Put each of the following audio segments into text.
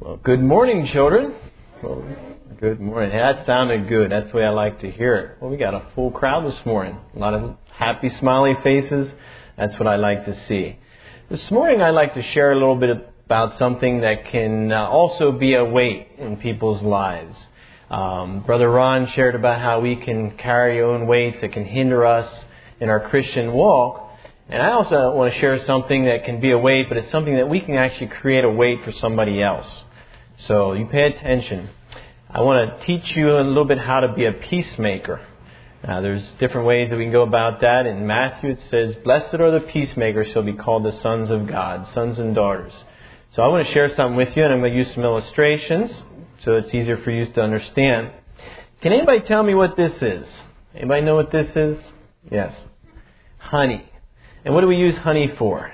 Well, good morning, children. Well, good morning. That sounded good. That's the way I like to hear it. Well, we got a full crowd this morning. A lot of happy, smiley faces. That's what I like to see. This morning, I'd like to share a little bit about something that can also be a weight in people's lives. Brother Ron shared about how we can carry our own weights that can hinder us in our Christian walk. And I also want to share something that can be a weight, but it's something that we can actually create a weight for somebody else. So you pay attention. I want to teach you a little bit how to be a peacemaker. There's different ways that we can go about that. In Matthew it says, "Blessed are the peacemakers, shall be called the sons of God," sons and daughters. So I want to share something with you, and I'm going to use some illustrations so it's easier for you to understand. Can anybody tell me what this is? Anybody know what this is? Yes. Honey. And what do we use honey for?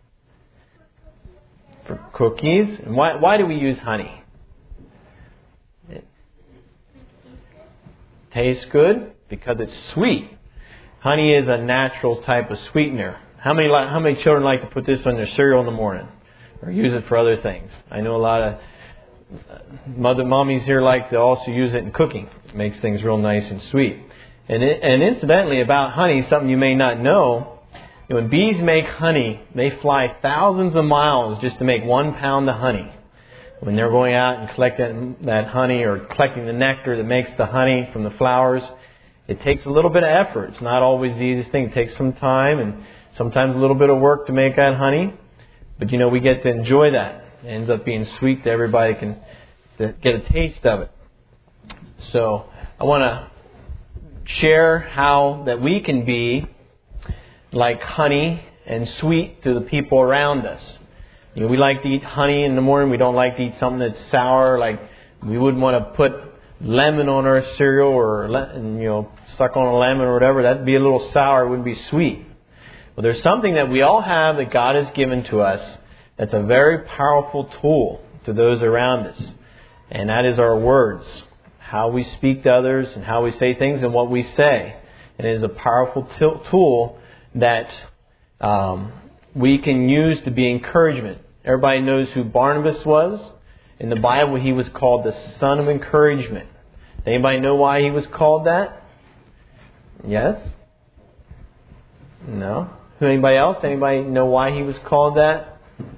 For cookies. And why do we use honey? It tastes good because it's sweet. Honey is a natural type of sweetener. How many children like to put this on their cereal in the morning or use it for other things? I know a lot of mommies here like to also use it in cooking. It makes things real nice and sweet. And incidentally, about honey, something you may not know. When bees make honey, they fly thousands of miles just to make 1 pound of honey. When they're going out and collecting that honey or collecting the nectar that makes the honey from the flowers, it takes a little bit of effort. It's not always the easiest thing. It takes some time and sometimes a little bit of work to make that honey. But we get to enjoy that. It ends up being sweet that everybody can get a taste of it. So I want to share how that we can be like honey and sweet to the people around us. We like to eat honey in the morning. We don't like to eat something that's sour. Like we wouldn't want to put lemon on our cereal or suck on a lemon or whatever. That'd be a little sour. It wouldn't be sweet. Well, there's something that we all have that God has given to us that's a very powerful tool to those around us. And that is our words. How we speak to others and how we say things and what we say. And it is a powerful tool that we can use to be encouragement. Everybody knows who Barnabas was. In the Bible, he was called the son of encouragement. Anybody know why he was called that? Yes? No? Anybody else? Anybody know why he was called that?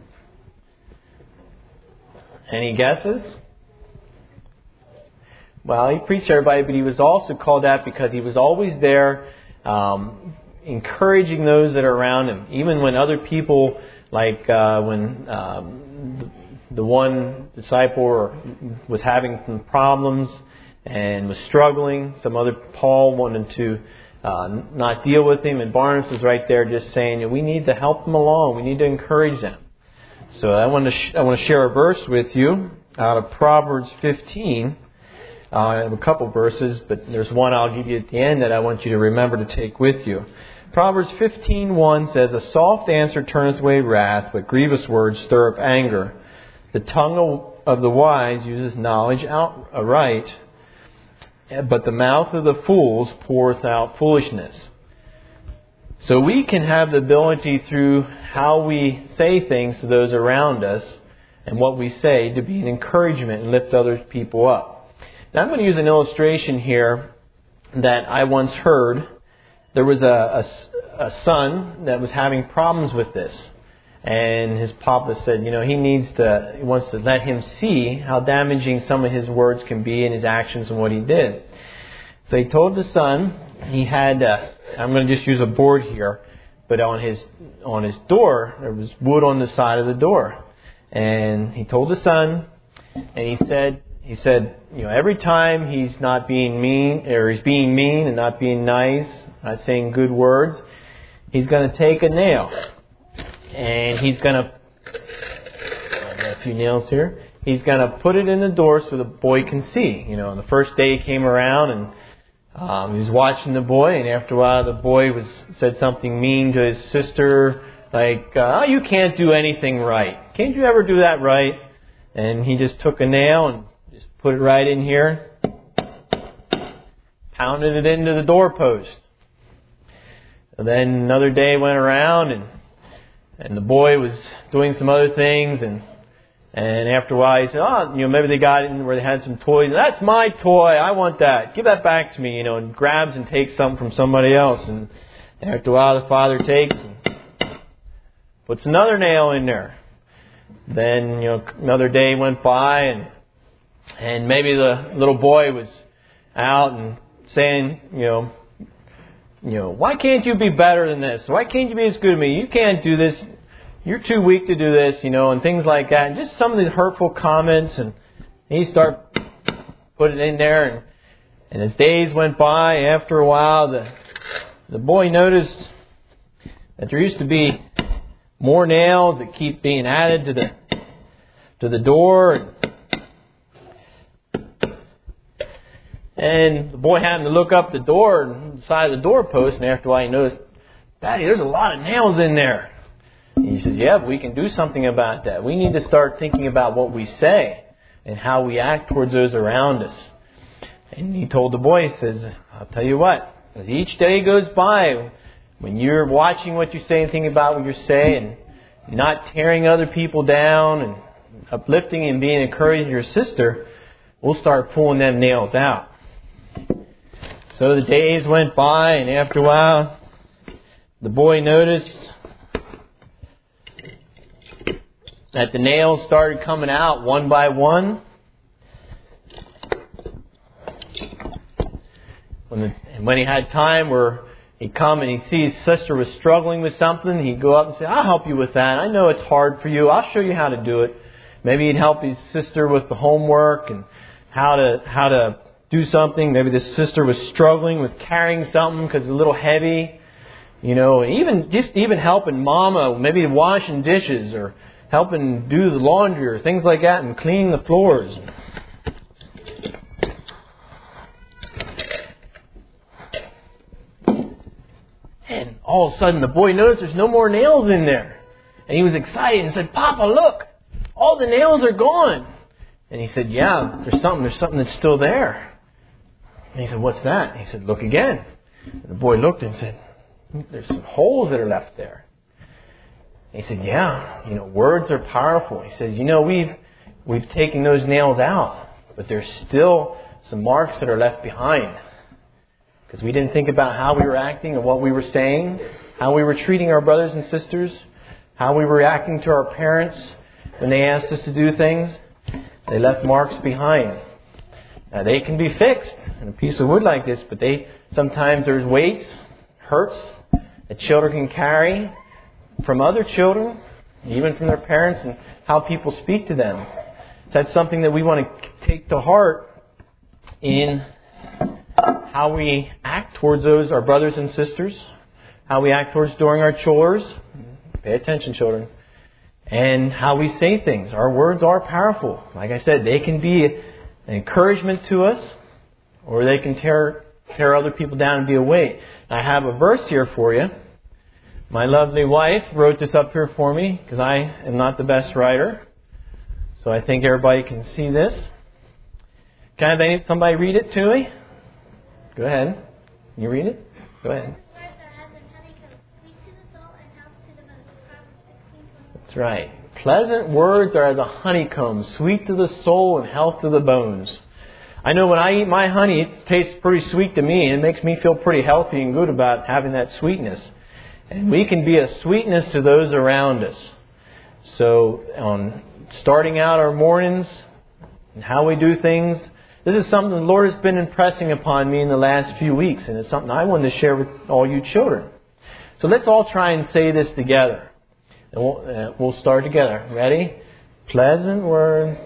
Any guesses? Well, he preached to everybody, but he was also called that because he was always there encouraging those that are around him. Even when other people, like when the one disciple was having some problems and was struggling, Paul wanted to not deal with him, and Barnabas was right there just saying, we need to help them along. We need to encourage them. So I want to share a verse with you out of Proverbs 15. I have a couple verses, but there's one I'll give you at the end that I want you to remember to take with you. Proverbs 15:1 says, "A soft answer turneth away wrath, but grievous words stir up anger. The tongue of the wise uses knowledge outright, but the mouth of the fools poureth out foolishness." So we can have the ability through how we say things to those around us and what we say to be an encouragement and lift other people up. Now I'm going to use an illustration here that I once heard. There was a son that was having problems with this. And his papa said, he wants to let him see how damaging some of his words can be and his actions and what he did. So he told the son, he had, I'm going to just use a board here, but on his door, there was wood on the side of the door. And he told the son, and he said, every time he's not being mean, or he's being mean and not being nice, not saying good words, he's going to take a nail. And he's going to, I got a few nails here, he's going to put it in the door so the boy can see. The first day he came around and he was watching the boy, and after a while the boy said something mean to his sister, like, you can't do anything right. Can't you ever do that right? And he just took a nail and just put it right in here, pounded it into the doorpost. And then another day went around and the boy was doing some other things, and And after a while, he said, maybe they got in where they had some toys. That's my toy. I want that. Give that back to me, and grabs and takes something from somebody else. And after a while, the father takes and puts another nail in there. Then, another day went by, and maybe the little boy was out and saying, why can't you be better than this? Why can't you be as good as me? You can't do this. You're too weak to do this, and things like that. And just some of these hurtful comments. And he started putting it in there. And as days went by, after a while, the boy noticed that there used to be more nails that keep being added to the door. And the boy happened to look up the door and the side of the doorpost. And after a while, he noticed, Daddy, there's a lot of nails in there. And he says, yeah, but we can do something about that. We need to start thinking about what we say and how we act towards those around us. And he told the boy, he says, I'll tell you what, as each day goes by, when you're watching what you say and thinking about what you say and not tearing other people down and uplifting and being encouraging your sister, we'll start pulling them nails out. So the days went by, and after a while, the boy noticed that the nails started coming out one by one. When he had time where he'd come and he'd see his sister was struggling with something, he'd go up and say, I'll help you with that. I know it's hard for you. I'll show you how to do it. Maybe he'd help his sister with the homework and how to do something. Maybe the sister was struggling with carrying something because it's a little heavy. Even helping Mama, maybe washing dishes or helping do the laundry or things like that and cleaning the floors. And all of a sudden the boy noticed there's no more nails in there. And he was excited and said, Papa, look, all the nails are gone. And he said, yeah, there's something that's still there. And he said, what's that? And he said, look again. And the boy looked and said, there's some holes that are left there. And he said, yeah, words are powerful. He says, we've taken those nails out, but there's still some marks that are left behind. Because we didn't think about how we were acting and what we were saying, how we were treating our brothers and sisters, how we were acting to our parents when they asked us to do things. They left marks behind. Now they can be fixed in a piece of wood like this, but sometimes there's weights, hurts that children can carry from other children, even from their parents, and how people speak to them. That's something that we want to take to heart in how we act towards those, our brothers and sisters, how we act towards doing our chores. Pay attention, children. And how we say things. Our words are powerful. Like I said, they can be an encouragement to us, or they can tear other people down and be a weight. I have a verse here for you. My lovely wife wrote this up here for me because I am not the best writer. So I think everybody can see this. Can I have somebody read it to me? Go ahead. Can you read it? Go ahead. That's right. Pleasant words are as a honeycomb, sweet to the soul and health to the bones. I know when I eat my honey, it tastes pretty sweet to me, and it makes me feel pretty healthy and good about having that sweetness. And we can be a sweetness to those around us. So, on starting out our mornings and how we do things, this is something the Lord has been impressing upon me in the last few weeks, and it's something I wanted to share with all you children. So let's all try and say this together. And we'll start together. Ready? Pleasant words.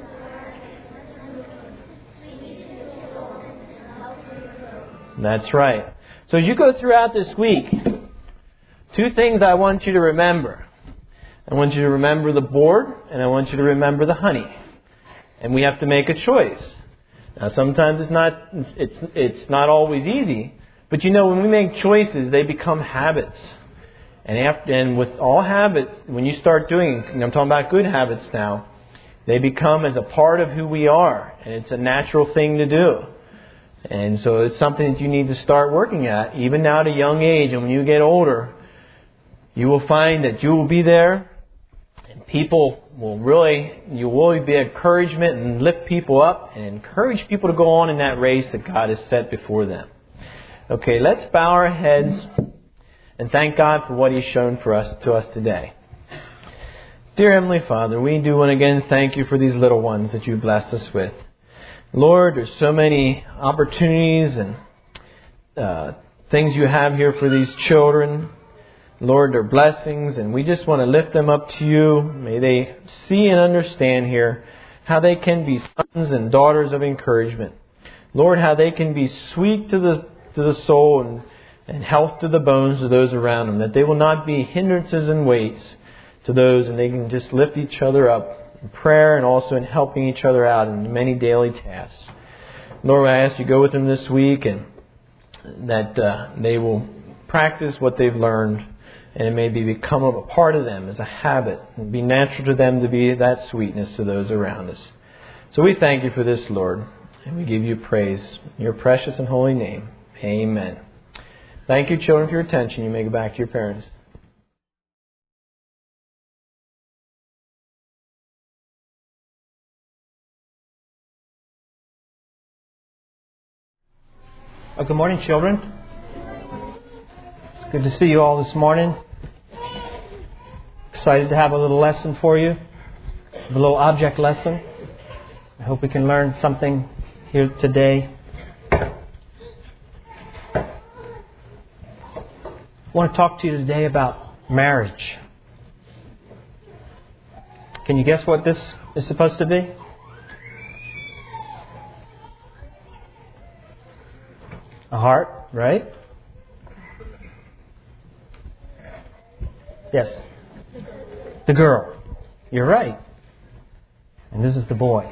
That's right. So as you go throughout this week, two things I want you to remember. I want you to remember the board, and I want you to remember the honey. And we have to make a choice. Now sometimes it's not always easy, but when we make choices, they become habits. And with all habits, when you start doing, and I'm talking about good habits now, they become as a part of who we are. And it's a natural thing to do. And so it's something that you need to start working at, even now at a young age. And when you get older, you will find that you will be there. And you will really be encouragement and lift people up and encourage people to go on in that race that God has set before them. Okay, let's bow our heads and thank God for what He's shown to us today. Dear Heavenly Father, we do want to again thank You for these little ones that You blessed us with. Lord, there's so many opportunities and things You have here for these children. Lord, they're blessings, and we just want to lift them up to You. May they see and understand here how they can be sons and daughters of encouragement. Lord, how they can be sweet to the soul and health to the bones of those around them. That they will not be hindrances and weights to those, and they can just lift each other up in prayer and also in helping each other out in many daily tasks. Lord, I ask You go with them this week, and that they will practice what they've learned, and it may become a part of them as a habit and be natural to them to be that sweetness to those around us. So we thank You for this, Lord, and we give You praise in Your precious and holy name. Amen. Thank you, children, for your attention. You may go back to your parents. Well, good morning, children. It's good to see you all this morning. Excited to have a little lesson for you, a little object lesson. I hope we can learn something here today. I want to talk to you today about marriage. Can you guess what this is supposed to be? A heart, right? Yes. The girl. You're right. And this is the boy.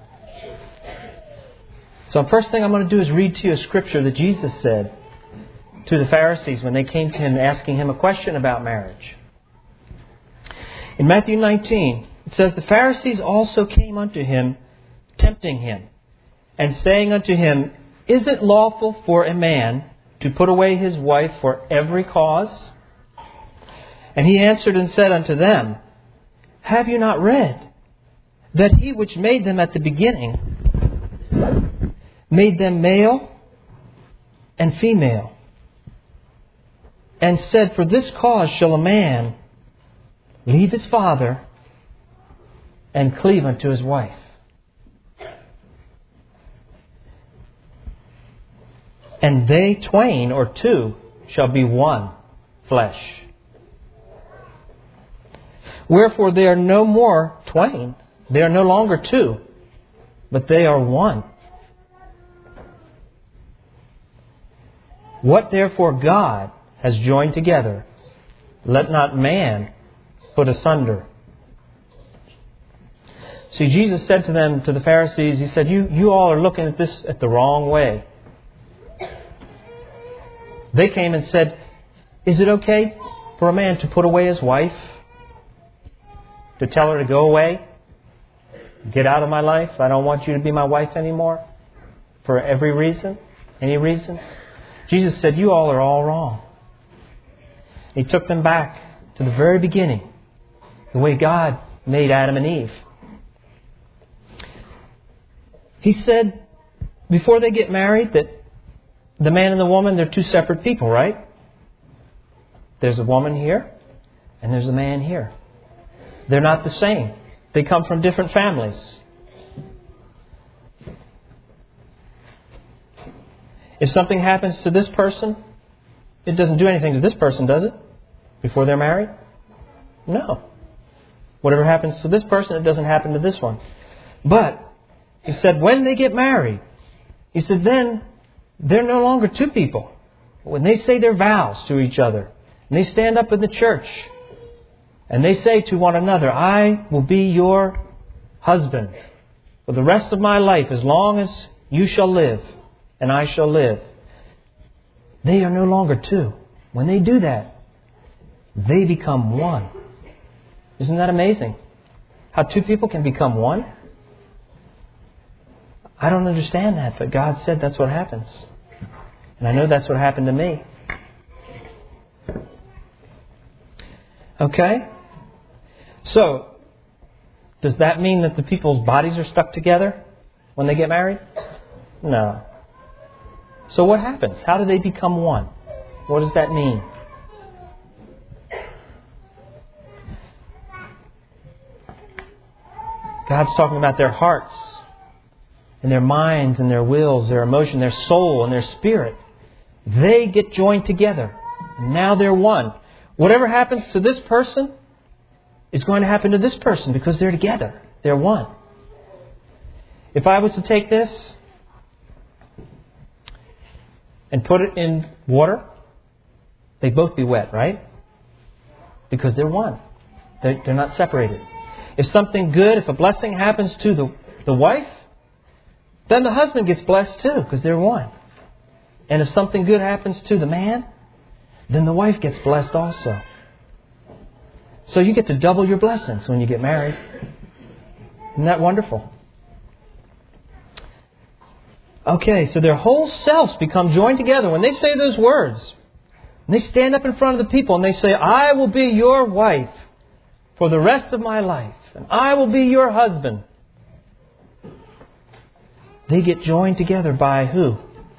So the first thing I'm going to do is read to you a scripture that Jesus said to the Pharisees when they came to Him asking Him a question about marriage. In Matthew 19, it says, "The Pharisees also came unto Him, tempting Him, and saying unto Him, Is it lawful for a man to put away his wife for every cause? And He answered and said unto them, Have you not read that He which made them at the beginning made them male and female, and said, For this cause shall a man leave his father and cleave unto his wife, and they twain," or two, "shall be one flesh. Wherefore they are no more twain, they are no longer two, but they are one. What therefore God has joined together, let not man put asunder." See, Jesus said to them, to the Pharisees, He said, you all are looking at this at the wrong way. They came and said, "Is it okay for a man to put away his wife? To tell her to go away? Get out of my life. I don't want you to be my wife anymore. For every reason? Any reason?" Jesus said, "You all are all wrong." He took them back to the very beginning, the way God made Adam and Eve. He said, before they get married, that the man and the woman, they're two separate people, right? There's a woman here, and there's a man here. They're not the same. They come from different families. If something happens to this person, it doesn't do anything to this person, does it? Before they're married? No. Whatever happens to this person, it doesn't happen to this one. But He said when they get married, He said then they're no longer two people. When they say their vows to each other, and they stand up in the church, and they say to one another, "I will be your husband for the rest of my life, as long as you shall live and I shall live." They are no longer two. When they do that, they become one. Isn't that amazing? How two people can become one? I don't understand that, but God said that's what happens. And I know that's what happened to me. Okay? So, Does that mean that the people's bodies are stuck together when they get married? No. So what happens? How do they become one? What does that mean? God's talking about their hearts and their minds and their wills, their emotion, their soul and their spirit. They get joined together. Now they're one. Whatever happens to this person is going to happen to this person because they're together. They're one. If I was to take this and put it in water, they'd both be wet, right? Because they're one. They're not separated. If something good, if a blessing happens to the wife, then the husband gets blessed too because they're one. And if something good happens to the man, then the wife gets blessed also. So you get to double your blessings when you get married. Isn't that wonderful? Okay, so their whole selves become joined together. When they say those words, and they stand up in front of the people and they say, I will be your wife for the rest of my life, and I will be your husband. They get joined together by who?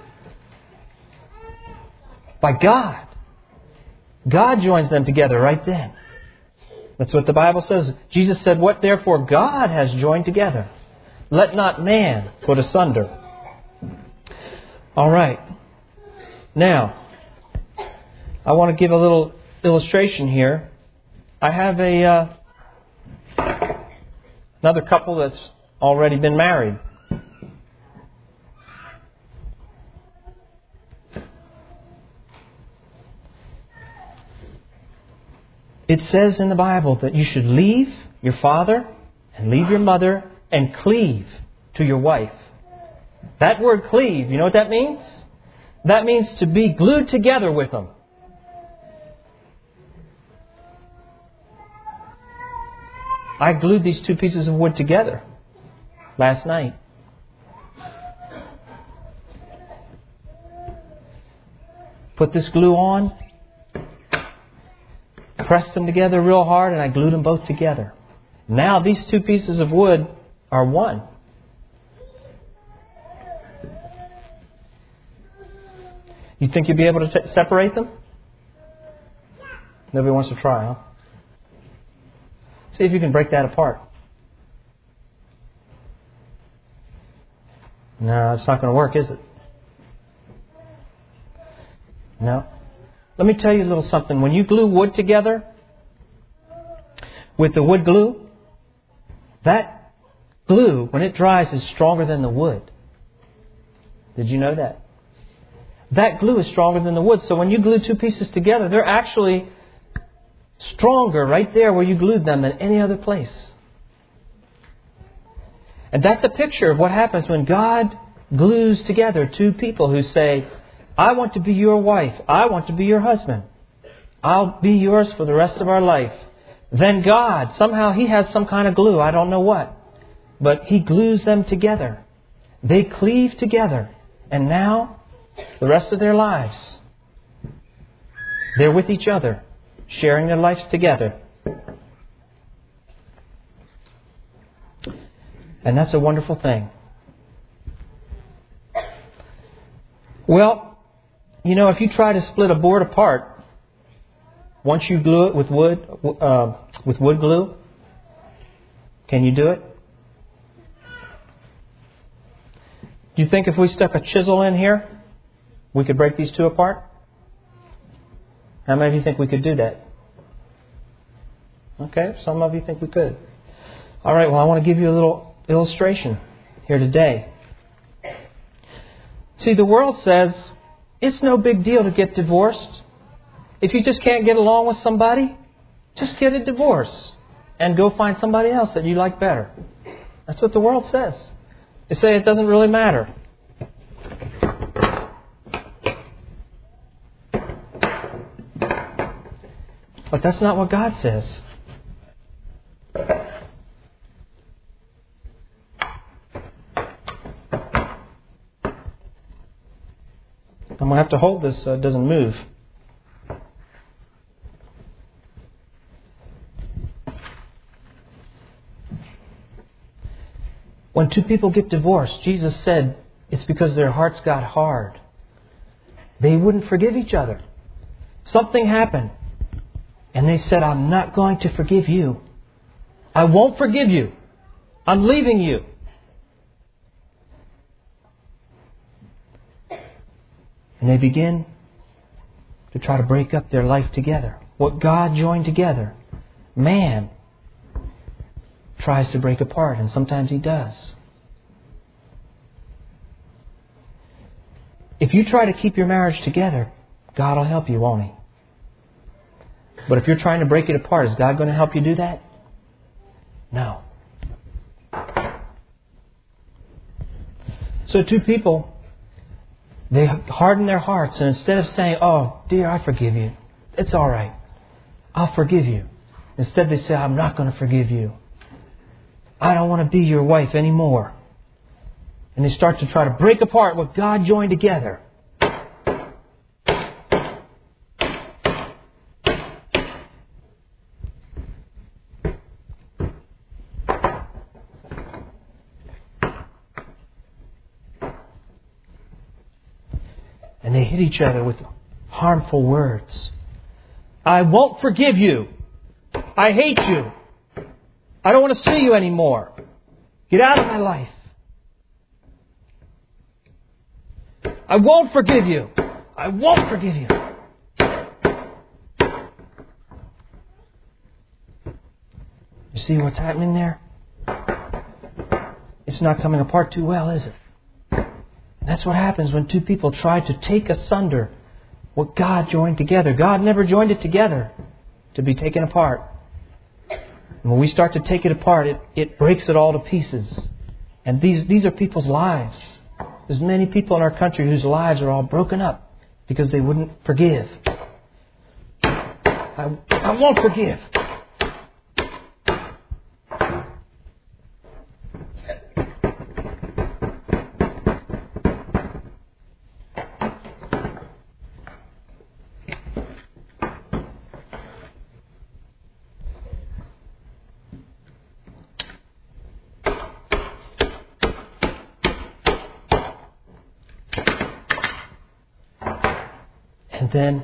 By God. God joins them together right then. That's what the Bible says. Jesus said, what therefore God has joined together, let not man put asunder. All right. Now, I want to give a little illustration here. I have another couple that's already been married. It says in the Bible that you should leave your father and leave your mother and cleave to your wife. That word cleave, you know what that means? That means to be glued together with them. I glued these two pieces of wood together last night. Put this glue on, pressed them together real hard, and I glued them both together. Now these two pieces of wood are one. You think you'll be able to separate them? Nobody wants to try, huh? See if you can break that apart. No, it's not going to work, is it? No. Let me tell you a little something. When you glue wood together with the wood glue, that glue, when it dries, is stronger than the wood. Did you know that? That glue is stronger than the wood. So when you glue two pieces together, they're actually stronger right there where you glued them than any other place. And that's a picture of what happens when God glues together two people who say, I want to be your wife. I want to be your husband. I'll be yours for the rest of our life. Then God, somehow He has some kind of glue. I don't know what. But He glues them together. They cleave together. And now, the rest of their lives, they're with each other, sharing their lives together. And that's a wonderful thing. Well, you know, if you try to split a board apart, once you glue it with wood glue, can you do it? Do you think if we stuck a chisel in here, we could break these two apart? How many of you think we could do that? Okay, some of you think we could. All right, well, I want to give you a little illustration here today. See, the world says it's no big deal to get divorced. If you just can't get along with somebody, just get a divorce and go find somebody else that you like better. That's what the world says. They say it doesn't really matter. But that's not what God says. I'm going to have to hold this so it doesn't move. When two people get divorced, Jesus said it's because their hearts got hard. They wouldn't forgive each other. Something happened. And they said, I'm not going to forgive you. I won't forgive you. I'm leaving you. And they begin to try to break up their life together. What God joined together, man tries to break apart, and sometimes he does. If you try to keep your marriage together, God will help you, won't He? But if you're trying to break it apart, is God going to help you do that? No. So two people, they harden their hearts, and instead of saying, oh, dear, I forgive you. It's all right. I'll forgive you. Instead they say, I'm not going to forgive you. I don't want to be your wife anymore. And they start to try to break apart what God joined together. And they hit each other with harmful words. I won't forgive you. I hate you. I don't want to see you anymore. Get out of my life. I won't forgive you. I won't forgive you. You see what's happening there? It's not coming apart too well, is it? And that's what happens when two people try to take asunder what God joined together. God never joined it together to be taken apart. And when we start to take it apart, it breaks it all to pieces. And these are people's lives. There's many people in our country whose lives are all broken up because they wouldn't forgive. I won't forgive. And then,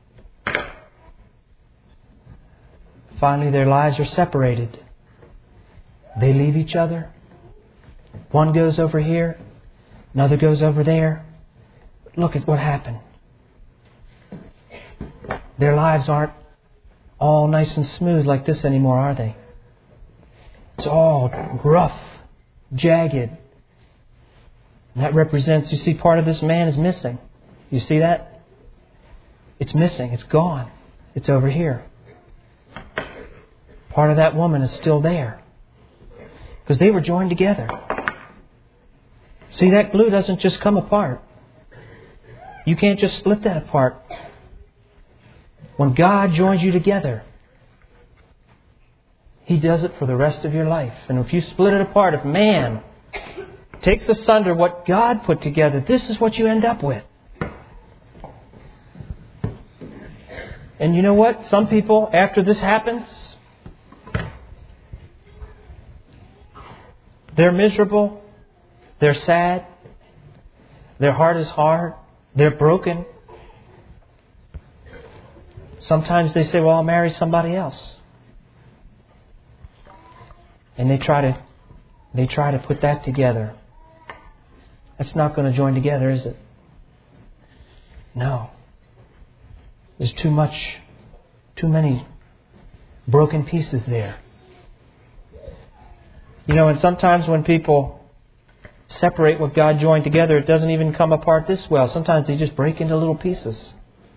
finally their lives are separated. They leave each other. One goes over here, another goes over there. Look at what happened. Their lives aren't all nice and smooth like this anymore, are they? It's all rough, jagged. And that represents, you see, part of this man is missing. You see that? It's missing. It's gone. It's over here. Part of that woman is still there. Because they were joined together. See, that glue doesn't just come apart. You can't just split that apart. When God joins you together, He does it for the rest of your life. And if you split it apart, if man takes asunder what God put together, this is what you end up with. And you know what? Some people, after this happens, they're miserable, they're sad, their heart is hard, they're broken. Sometimes they say, well, I'll marry somebody else. And they try to put that together. That's not going to join together, is it? No. There's too many broken pieces there. You know, and sometimes when people separate what God joined together, it doesn't even come apart this well. Sometimes they just break into little pieces.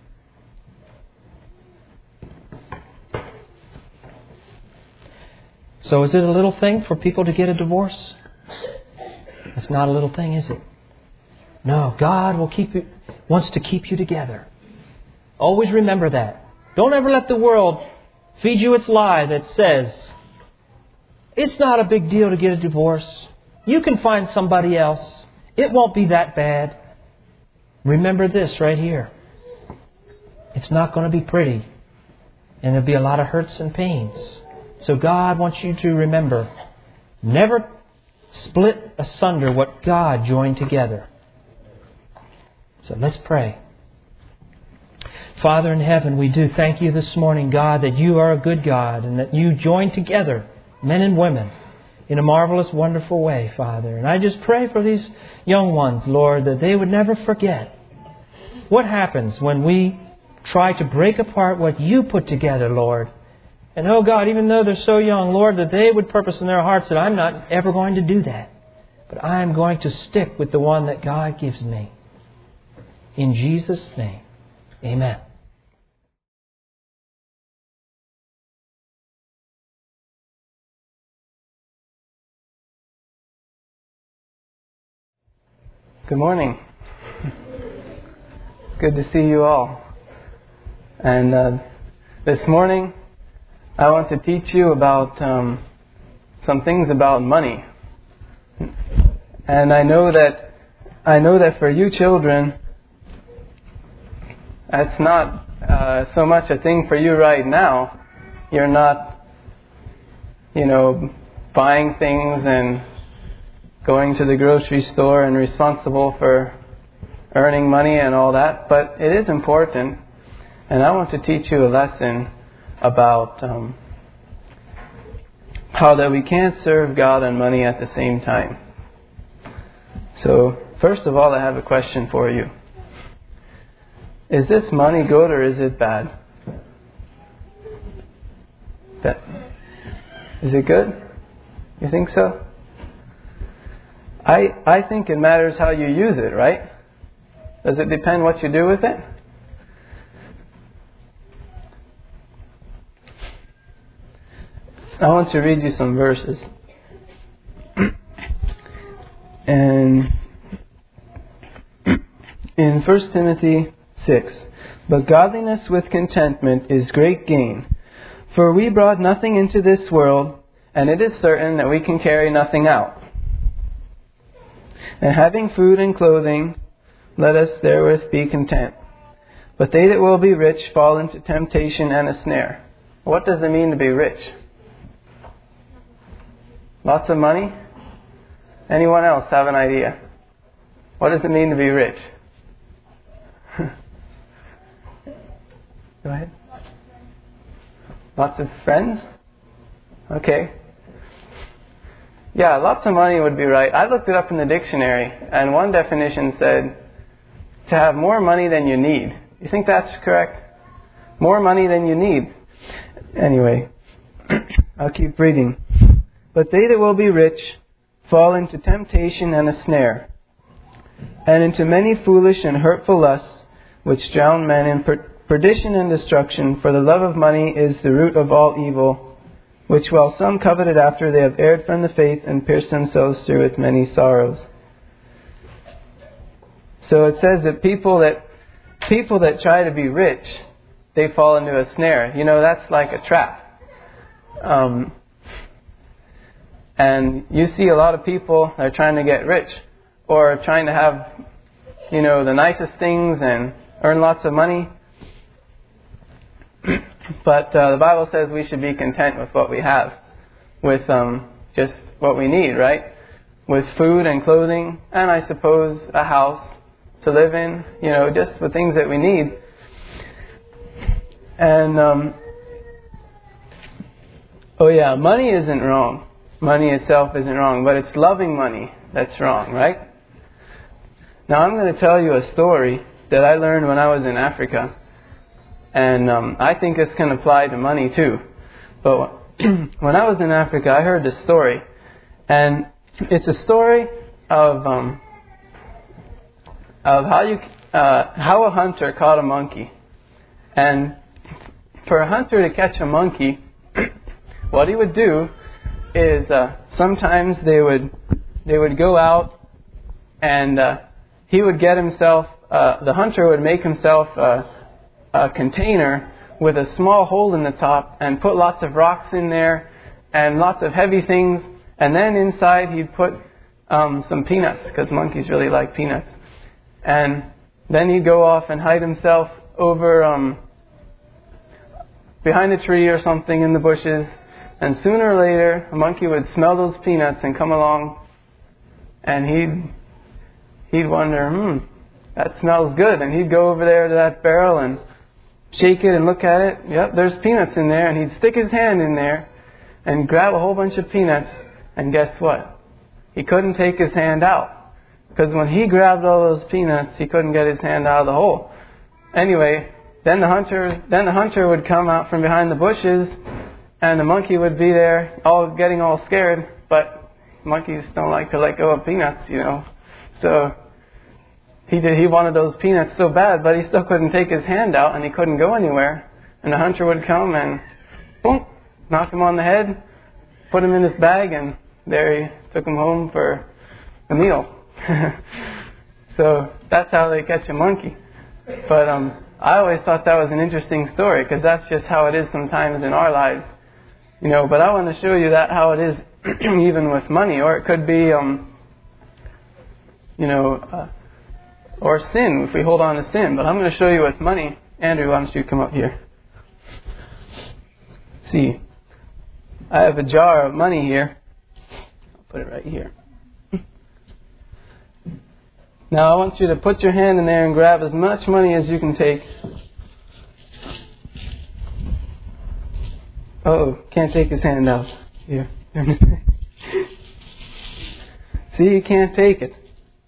So is it a little thing for people to get a divorce? It's not a little thing, is it? No, God wants to keep you together. Always remember that. Don't ever let the world feed you its lie that says, it's not a big deal to get a divorce. You can find somebody else. It won't be that bad. Remember this right here. It's not going to be pretty. And there'll be a lot of hurts and pains. So God wants you to remember, never split asunder what God joined together. So let's pray. Father in heaven, we do thank you this morning, God, that you are a good God and that you join together men and women in a marvelous, wonderful way, Father. And I just pray for these young ones, Lord, that they would never forget what happens when we try to break apart what you put together, Lord. And oh God, even though they're so young, Lord, that they would purpose in their hearts that I'm not ever going to do that. But I'm going to stick with the one that God gives me. In Jesus' name, amen. Good morning. Good to see you all. And this morning, I want to teach you about some things about money. And I know that for you children, that's not so much a thing for you right now. You're not, buying things and going to the grocery store and responsible for earning money and all that, but it is important, and I want to teach you a lesson about how that we can't serve God and money at the same time. So, first of all, I have a question for you. Is this money good or is it bad? Is it good? You think so? I think it matters how you use it, right? Does it depend what you do with it? I want to read you some verses. And in 1 Timothy 6, "But godliness with contentment is great gain. For we brought nothing into this world, and it is certain that we can carry nothing out. And having food and clothing, let us therewith be content. But they that will be rich fall into temptation and a snare." What does it mean to be rich? Lots of money? Anyone else have an idea? What does it mean to be rich? Go ahead. Lots of friends? Okay. Yeah, lots of money would be right. I looked it up in the dictionary, and one definition said to have more money than you need. You think that's correct? More money than you need. Anyway, I'll keep reading. "But they that will be rich fall into temptation and a snare, and into many foolish and hurtful lusts, which drown men in perdition and destruction. For the love of money is the root of all evil, which while some coveted after, they have erred from the faith and pierced themselves through with many sorrows." So it says that people that try to be rich, they fall into a snare. That's like a trap. And you see a lot of people that are trying to get rich, or trying to have, the nicest things and earn lots of money. But the Bible says we should be content with what we have, with just what we need, right? With food and clothing, and I suppose a house to live in, just the things that we need. And, money isn't wrong. Money itself isn't wrong, but it's loving money that's wrong, right? Now I'm going to tell you a story that I learned when I was in Africa. And I think this can apply to money too. But when I was in Africa, I heard this story. And it's a story of how a hunter caught a monkey. And for a hunter to catch a monkey, what he would do is sometimes they would go out and he would get himself, the hunter would make himself a container with a small hole in the top and put lots of rocks in there and lots of heavy things, and then inside he'd put some peanuts, because monkeys really like peanuts. And then he'd go off and hide himself over behind a tree or something in the bushes, and sooner or later a monkey would smell those peanuts and come along and he'd wonder, that smells good. And he'd go over there to that barrel and shake it and look at it. Yep, there's peanuts in there. And he'd stick his hand in there and grab a whole bunch of peanuts. And guess what? He couldn't take his hand out. Because when he grabbed all those peanuts, he couldn't get his hand out of the hole. Anyway, then the hunter would come out from behind the bushes, and the monkey would be there, getting all scared. But monkeys don't like to let go of peanuts, So he wanted those peanuts so bad, but he still couldn't take his hand out, and he couldn't go anywhere. And the hunter would come and boom, knock him on the head, put him in his bag, and there he took him home for a meal. So that's how they catch a monkey. But I always thought that was an interesting story, because that's just how it is sometimes in our lives. But I want to show you that how it is even with money, or it could be, or sin, if we hold on to sin. But I'm going to show you with money. Andrew, why don't you come up here? See, I have a jar of money here. I'll put it right here. Now I want you to put your hand in there and grab as much money as you can take. Oh, can't take his hand out. Here. See, he can't take it.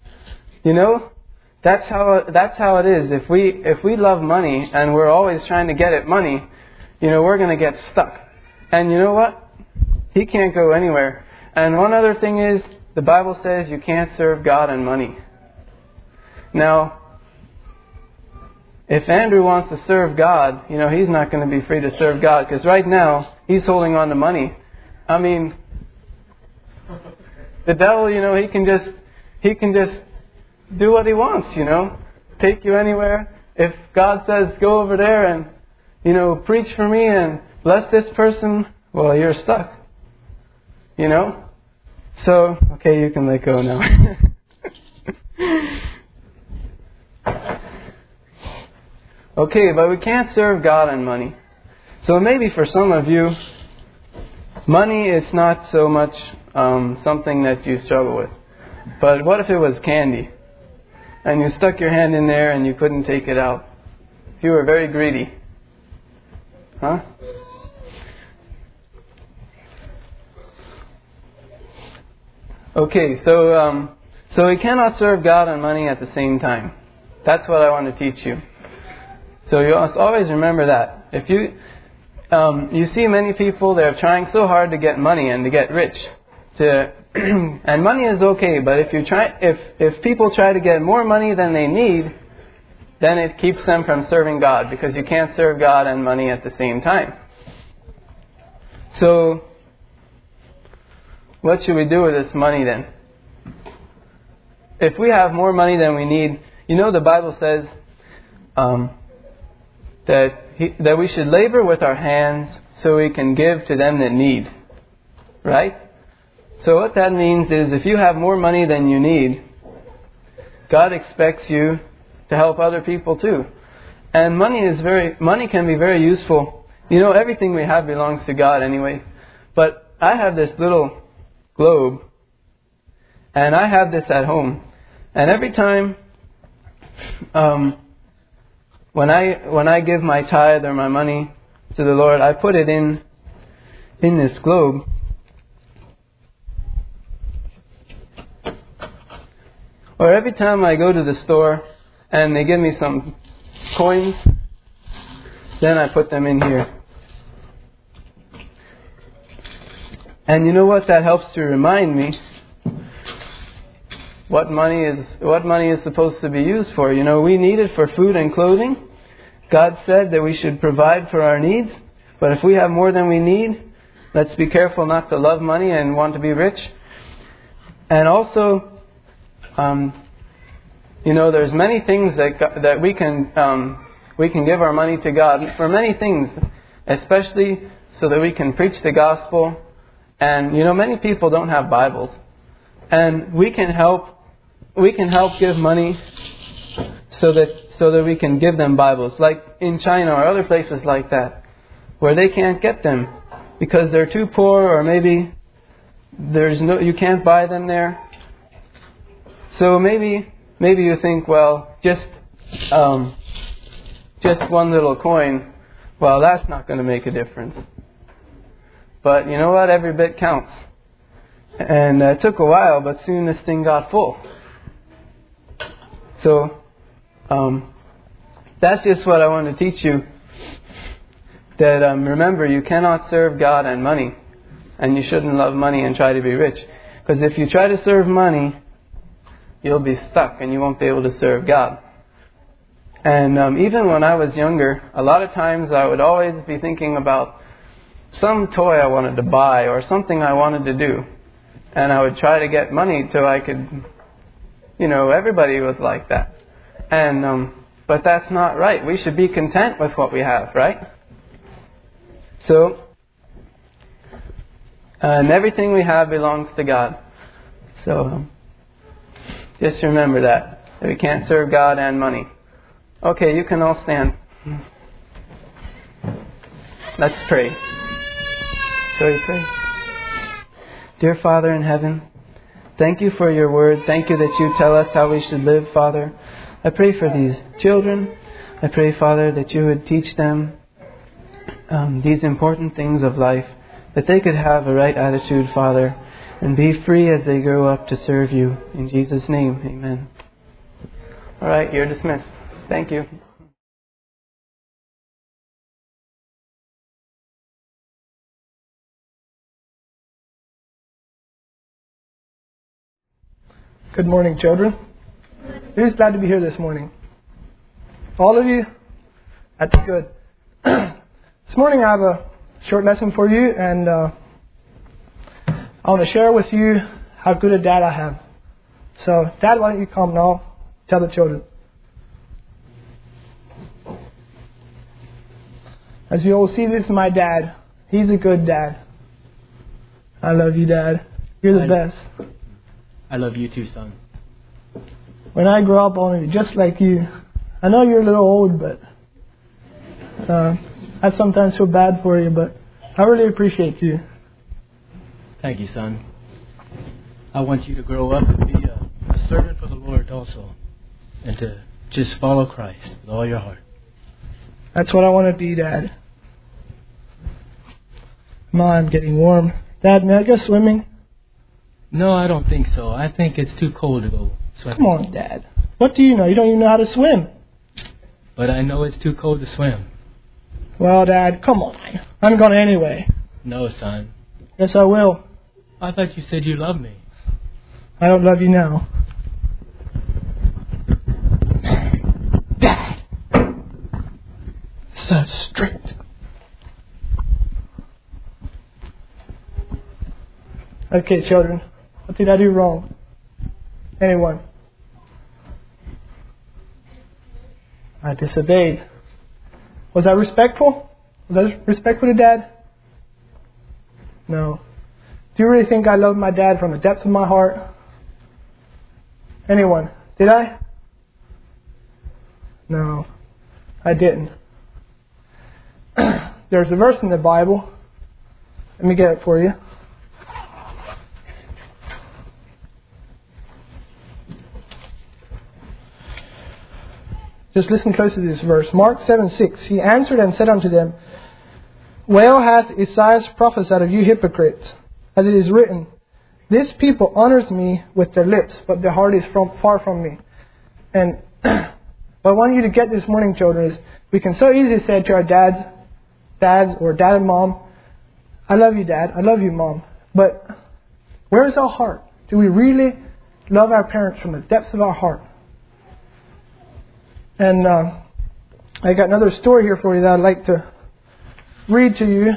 That's how it is. If we love money and we're always trying to get at money, we're going to get stuck. And you know what? He can't go anywhere. And one other thing is, the Bible says you can't serve God and money. Now, if Andrew wants to serve God, he's not going to be free to serve God, because right now he's holding on to money. I mean, the devil, he can just do what he wants, take you anywhere. If God says go over there and preach for me and bless this person, well, you're stuck. So okay, you can let go now. Okay, but we can't serve God and money. So maybe for some of you, money is not so much something that you struggle with. But what if it was candy? And you stuck your hand in there and you couldn't take it out? If you were very greedy. Huh? Okay, so we cannot serve God and money at the same time. That's what I want to teach you. So you must always remember that. If you see many people, they're trying so hard to get money and to get rich. And money is okay, but if people try to get more money than they need, then it keeps them from serving God, because you can't serve God and money at the same time. So what should we do with this money then? If we have more money than we need, the Bible says that we should labor with our hands so we can give to them that need. Right? So what that means is, if you have more money than you need, God expects you to help other people too. And money can be very useful. Everything we have belongs to God anyway. But I have this little globe, and I have this at home. And every time when I give my tithe or my money to the Lord, I put it in this globe. Or every time I go to the store and they give me some coins, then I put them in here. And you know what? That helps to remind me what money is supposed to be used for. We need it for food and clothing. God said that we should provide for our needs. But if we have more than we need, let's be careful not to love money and want to be rich. And also, there's many things that we can give our money to God for many things, especially so that we can preach the gospel. And many people don't have Bibles, and we can help give money so that we can give them Bibles, like in China or other places like that, where they can't get them because they're too poor, or maybe you can't buy them there. So maybe you think, well, just one little coin, well, that's not going to make a difference. But you know what? Every bit counts. And it took a while, but soon this thing got full. So that's just what I want to teach you. That remember, you cannot serve God and money. And you shouldn't love money and try to be rich. Because if you try to serve money, you'll be stuck and you won't be able to serve God. And even when I was younger, a lot of times I would always be thinking about some toy I wanted to buy or something I wanted to do. And I would try to get money till I could, everybody was like that. And but that's not right. We should be content with what we have, right? So, and everything we have belongs to God. So, just remember that we can't serve God and money. Okay, you can all stand. Let's pray. Shall we pray? Dear Father in heaven, thank you for your word. Thank you that you tell us how we should live, Father. I pray for these children. I pray, Father, that you would teach them these important things of life, that they could have a right attitude, Father, and be free as they grow up to serve you. In Jesus' name, amen. All right, you're dismissed. Thank you. Good morning, children. Who's glad to be here this morning? All of you? That's good. This morning I have a short lesson for you, and I want to share with you how good a dad I have. So, Dad, why don't you come now? Tell the children. As you all see, this is my dad. He's a good dad. I love you, Dad. You're the best. I love you too, son. When I grow up, I want to be just like you. I know you're a little old, but I sometimes feel bad for you, but I really appreciate you. Thank you, son. I want you to grow up and be a servant for the Lord also, and to just follow Christ with all your heart. That's what I want to be, Dad. Ma, I'm getting warm. Dad, may I go swimming? No, I don't think so. I think it's too cold to go swimming. Come on, Dad. What do you know? You don't even know how to swim. But I know it's too cold to swim. Well, Dad, come on. I'm going anyway. No, son. Yes, I will. I thought you said you loved me. I don't love you now. Dad! So strict. Okay, children. What did I do wrong? Anyone? I disobeyed. Was I respectful? Was I respectful to Dad? No. Do you really think I love my dad from the depths of my heart? Anyone? Did I? No, I didn't. There's a verse in the Bible. Let me get it for you. Just listen close to this verse. Mark 7:6. He answered and said unto them, Well hath Esaias prophesied of you hypocrites, as it is written, This people honors me with their lips, but their heart is far from me. And what I want you to get this morning, children, is we can so easily say to our dads or dad and mom, I love you, Dad. I love you, Mom. But where is our heart? Do we really love our parents from the depths of our heart? And I got another story here for you that I'd like to read to you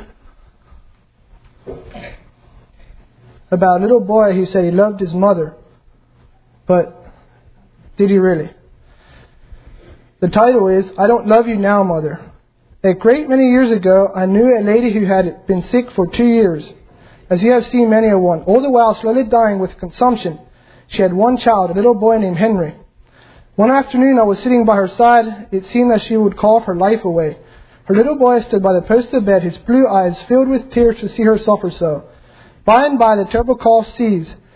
about a little boy who said he loved his mother. But did he really? The title is, I Don't Love You Now, Mother. A great many years ago, I knew a lady who had been sick for 2 years, as you have seen many a one, all the while slowly dying with consumption. She had one child, a little boy named Henry. One afternoon I was sitting by her side. It seemed that she would cough her life away. Her little boy stood by the post of the bed, his blue eyes filled with tears to see her suffer so. By and by the terrible cough ceased,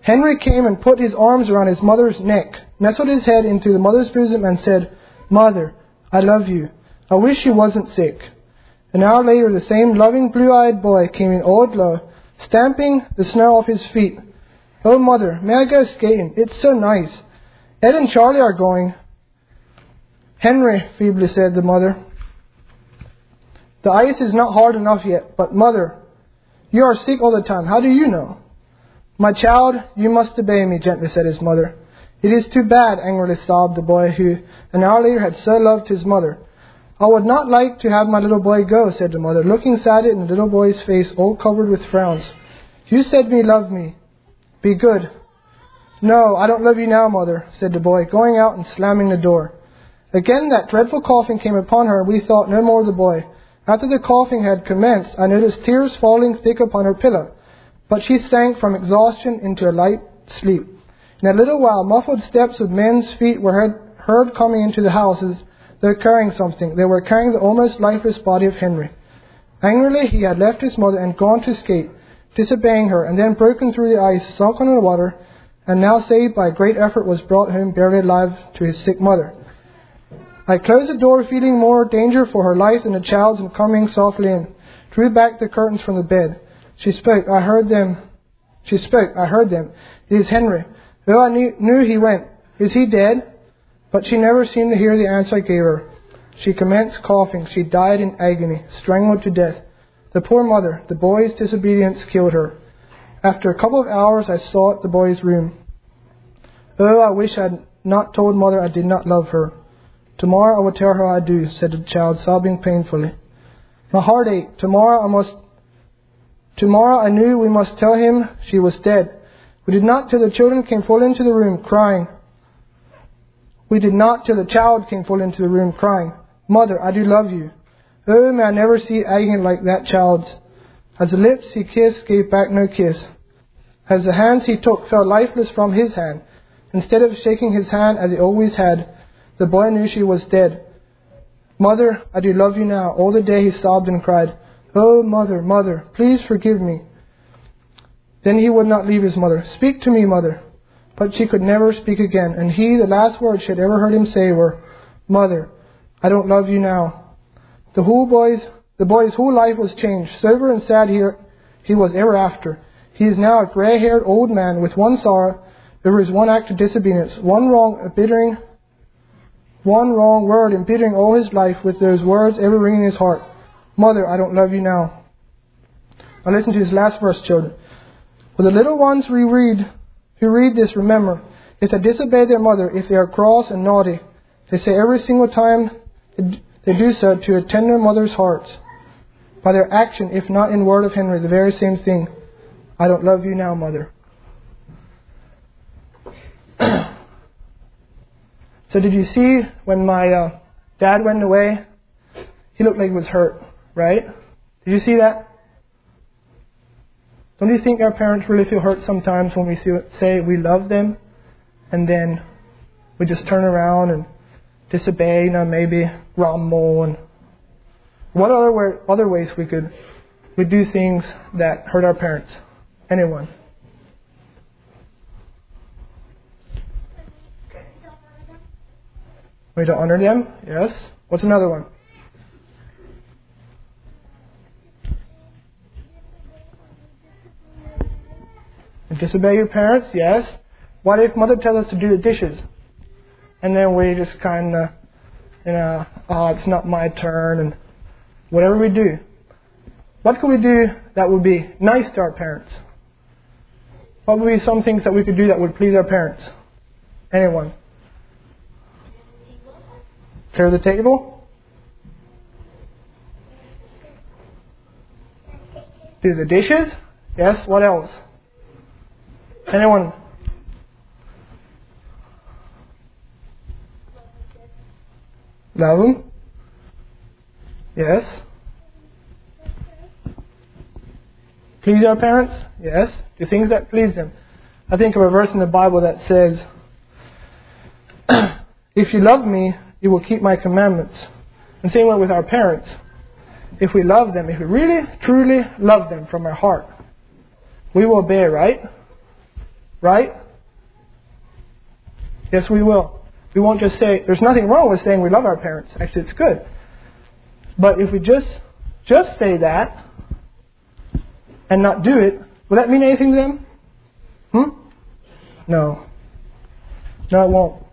Henry came and put his arms around his mother's neck, nestled his head into the mother's bosom and said, "Mother, I love you. I wish you wasn't sick." An hour later, the same loving, blue-eyed boy came in all aglow, stamping the snow off his feet. "Oh, Mother, may I go skating? It's so nice. Ed and Charlie are going." "Henry," feebly said the mother, "the ice is not hard enough yet. But, Mother, you are sick all the time. How do you know?" "My child, you must obey me," gently said his mother. "It is too bad," angrily sobbed the boy who, an hour later, had so loved his mother. "I would not like to have my little boy go," said the mother, looking sadly in the little boy's face all covered with frowns. "You said me love me. Be good." "No, I don't love you now, Mother," said the boy, going out and slamming the door. Again that dreadful coughing came upon her, and we thought no more of the boy. After the coughing had commenced, I noticed tears falling thick upon her pillow, but she sank from exhaustion into a light sleep. In a little while, muffled steps of men's feet were heard coming into the houses. They were carrying something. They were carrying the almost lifeless body of Henry. Angrily, he had left his mother and gone to skate, disobeying her, and then broken through the ice, sunk under the water, and now saved by a great effort, was brought home barely alive to his sick mother. I closed the door, feeling more danger for her life than the child's, and coming softly in, drew back the curtains from the bed. She spoke. I heard them. "It is Henry." "Oh, I knew he went. Is he dead?" But she never seemed to hear the answer I gave her. She commenced coughing. She died in agony, strangled to death. The poor mother, the boy's disobedience killed her. After a couple of hours, I sought the boy's room. "Oh, I wish I had not told Mother I did not love her. Tomorrow I will tell her I do," said the child, sobbing painfully. My heart ached. Tomorrow I knew we must tell him she was dead. We did not till the children came full into the room, crying. The child came full into the room, crying, "Mother, I do love you." Oh, may I never see agony like that child's. As the lips he kissed gave back no kiss. As the hands he took fell lifeless from his hand, instead of shaking his hand as he always had, the boy knew she was dead. "Mother, I do love you now." All the day he sobbed and cried, "Oh, Mother, Mother, please forgive me." Then he would not leave his mother. "Speak to me, Mother." But she could never speak again, and the last words she had ever heard him say were, "Mother, I don't love you now." The boy's whole life was changed. Sober and sad he was ever after. He is now a grey-haired old man with one sorrow over his one act of disobedience, one wrong word embittering all his life, with those words ever ringing in his heart, "Mother, I don't love you now." Now listen to this last verse, children. For the little ones who read this, remember, if they disobey their mother, if they are cross and naughty, they say every single time they do so to a tender mother's hearts. By their action, if not in word of Henry, the very same thing. "I don't love you now, Mother." So did you see when my dad went away? He looked like he was hurt, right? Did you see that? Don't you think our parents really feel hurt sometimes when we say we love them, and then we just turn around and disobey, maybe grumble, and what other ways we do things that hurt our parents? Anyone? We don't honor them? Yes. What's another one? And disobey your parents? Yes. What if Mother tells us to do the dishes? And then we just kind of, it's not my turn, and whatever we do. What could we do that would be nice to our parents? What would be some things that we could do that would please our parents? Anyone? Clear the table? Do the dishes? Yes. What else? Anyone? Love them? Yes. Please our parents? Yes. Do things that please them. I think of a verse in the Bible that says, "If you love me, you will keep my commandments." And same way with our parents. If we love them, if we really, truly love them from our heart, we will obey, right? right? Yes, we will. We won't just say, there's nothing wrong with saying we love our parents. Actually, it's good. But if we just say that and not do it, will that mean anything to them? No. No, it won't.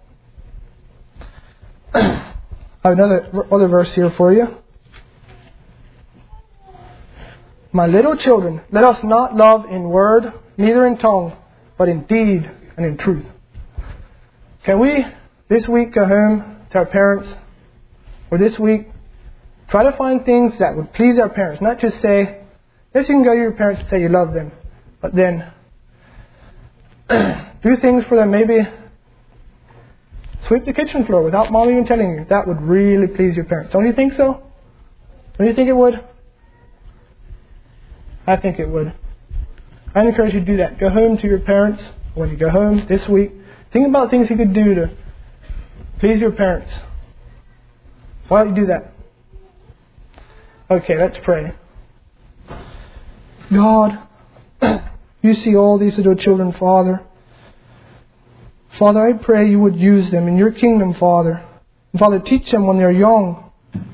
I have another verse here for you. My little children, let us not love in word, neither in tongue, but in deed and in truth. Can we, this week, go home to our parents, or this week, try to find things that would please our parents? Not just say, yes, you can go to your parents and say you love them, but then do things for them. Maybe sweep the kitchen floor without mom even telling you. That would really please your parents. Don't you think so? Don't you think it would? I think it would. I encourage you to do that. Go home to your parents. When you go home this week, think about things you could do to please your parents. Why don't you do that? Okay, let's pray. God, you see all these little children, Father. Father, I pray you would use them in your kingdom, Father. And Father, teach them when they're young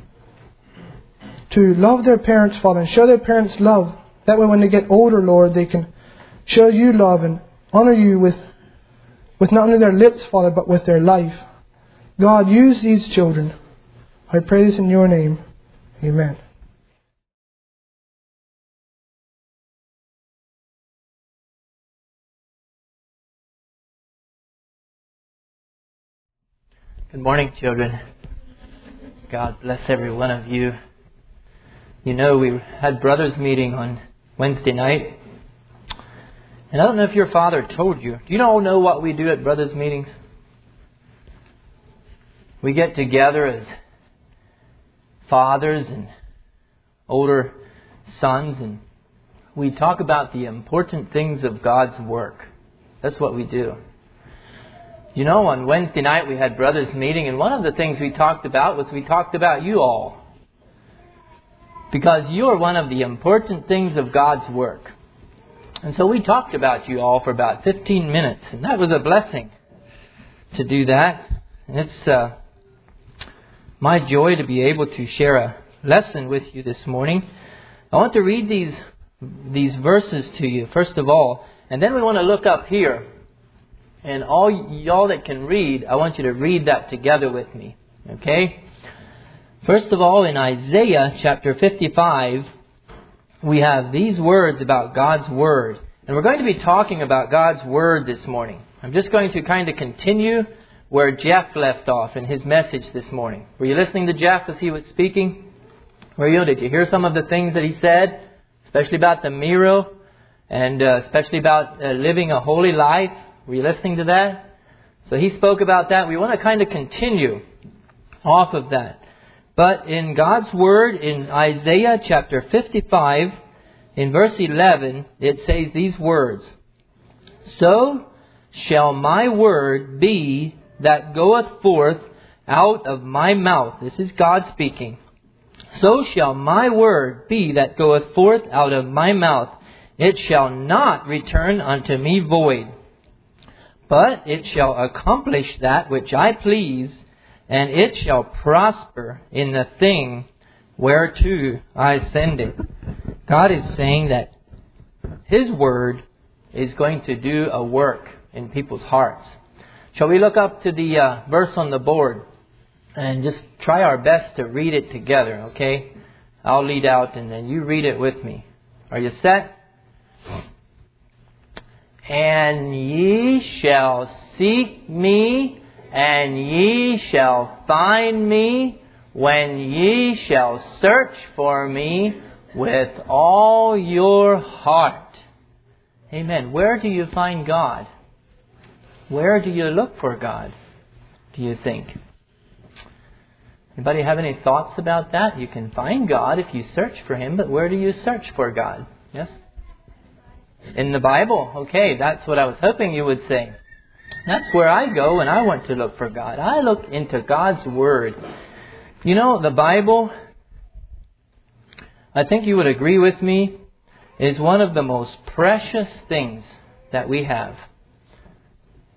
to love their parents, Father, and show their parents love. That way when they get older, Lord, they can show you love and honor you with not only their lips, Father, but with their life. God, use these children. I pray this in your name. Amen. Good morning, children. God bless every one of you. You know, we had brothers meeting on Wednesday night. And I don't know if your father told you. Do you all know what we do at brothers meetings? We get together as fathers and older sons, and we talk about the important things of God's work. That's what we do. You know, on Wednesday night we had brothers meeting, and one of the things we talked about you all. Because you are one of the important things of God's work. And so we talked about you all for about 15 minutes. And that was a blessing to do that. And it's my joy to be able to share a lesson with you this morning. I want to read these verses to you, first of all. And then we want to look up here. And all y'all that can read, I want you to read that together with me. Okay? First of all, in Isaiah chapter 55, we have these words about God's Word. And we're going to be talking about God's Word this morning. I'm just going to kind of continue where Jeff left off in his message this morning. Were you listening to Jeff as he was speaking? Did you hear some of the things that he said? Especially about the Miro and especially about living a holy life. Were you listening to that? So he spoke about that. We want to kind of continue off of that. But in God's Word, in Isaiah chapter 55, in verse 11, it says these words. So shall my word be that goeth forth out of my mouth. This is God speaking. So shall my word be that goeth forth out of my mouth. It shall not return unto me void, but it shall accomplish that which I please, and it shall prosper in the thing whereto I send it. God is saying that His Word is going to do a work in people's hearts. Shall we look up to the verse on the board and just try our best to read it together, okay? I'll lead out and then you read it with me. Are you set? And ye shall seek me, and ye shall find me, when ye shall search for me with all your heart. Amen. Where do you find God? Where do you look for God, do you think? Anybody have any thoughts about that? You can find God if you search for Him, but where do you search for God? Yes? In the Bible. Okay, that's what I was hoping you would say. That's where I go when I want to look for God. I look into God's Word. You know, the Bible, I think you would agree with me, is one of the most precious things that we have.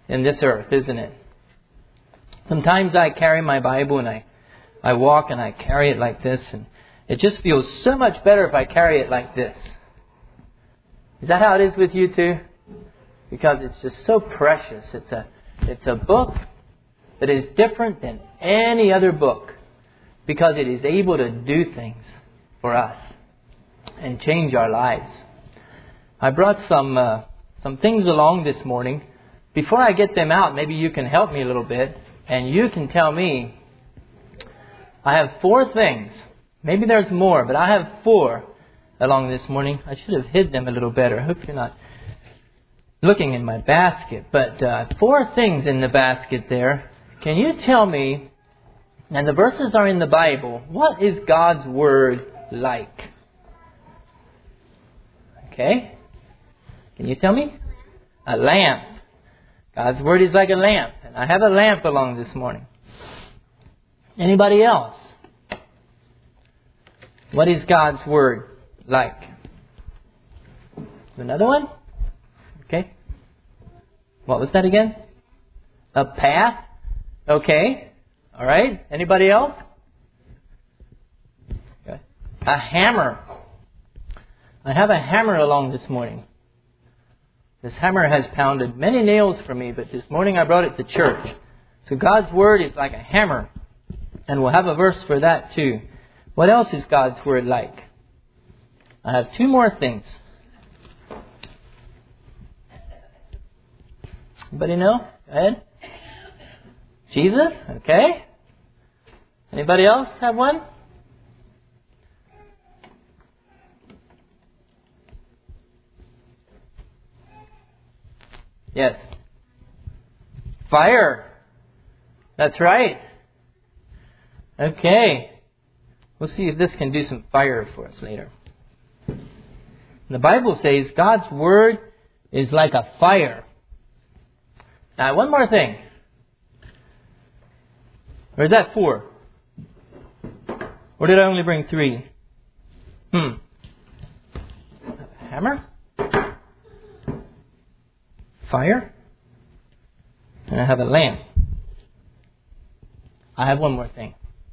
in this earth, isn't it? Sometimes I carry my Bible and I walk and I carry it like this, and it just feels so much better if I carry it like this. Is that how it is with you too? Because it's just so precious. It's a book that is different than any other book, because it is able to do things for us and change our lives. I brought some things along this morning. Before I get them out, maybe you can help me a little bit, and you can tell me. I have 4 things. Maybe there's more, but I have 4 along this morning. I should have hid them a little better. I hope you're not looking in my basket. But 4 things in the basket there. Can you tell me, and the verses are in the Bible, what is God's Word like? Okay? Can you tell me? A lamp. God's Word is like a lamp. And I have a lamp along this morning. Anybody else? What is God's Word like? Another one? Okay. What was that again? A path? Okay. All right. Anybody else? Okay. A hammer. I have a hammer along this morning. This hammer has pounded many nails for me, but this morning I brought it to church. So God's Word is like a hammer. And we'll have a verse for that too. What else is God's Word like? I have 2 more things. Anybody know? Go ahead. Jesus? Okay. Anybody else have one? Yes. Fire. That's right. Okay. We'll see if this can do some fire for us later. The Bible says God's Word is like a fire. Now, one more thing. Or is that 4? Or did I only bring 3? A hammer? Fire? And I have a lamp. I have one more thing.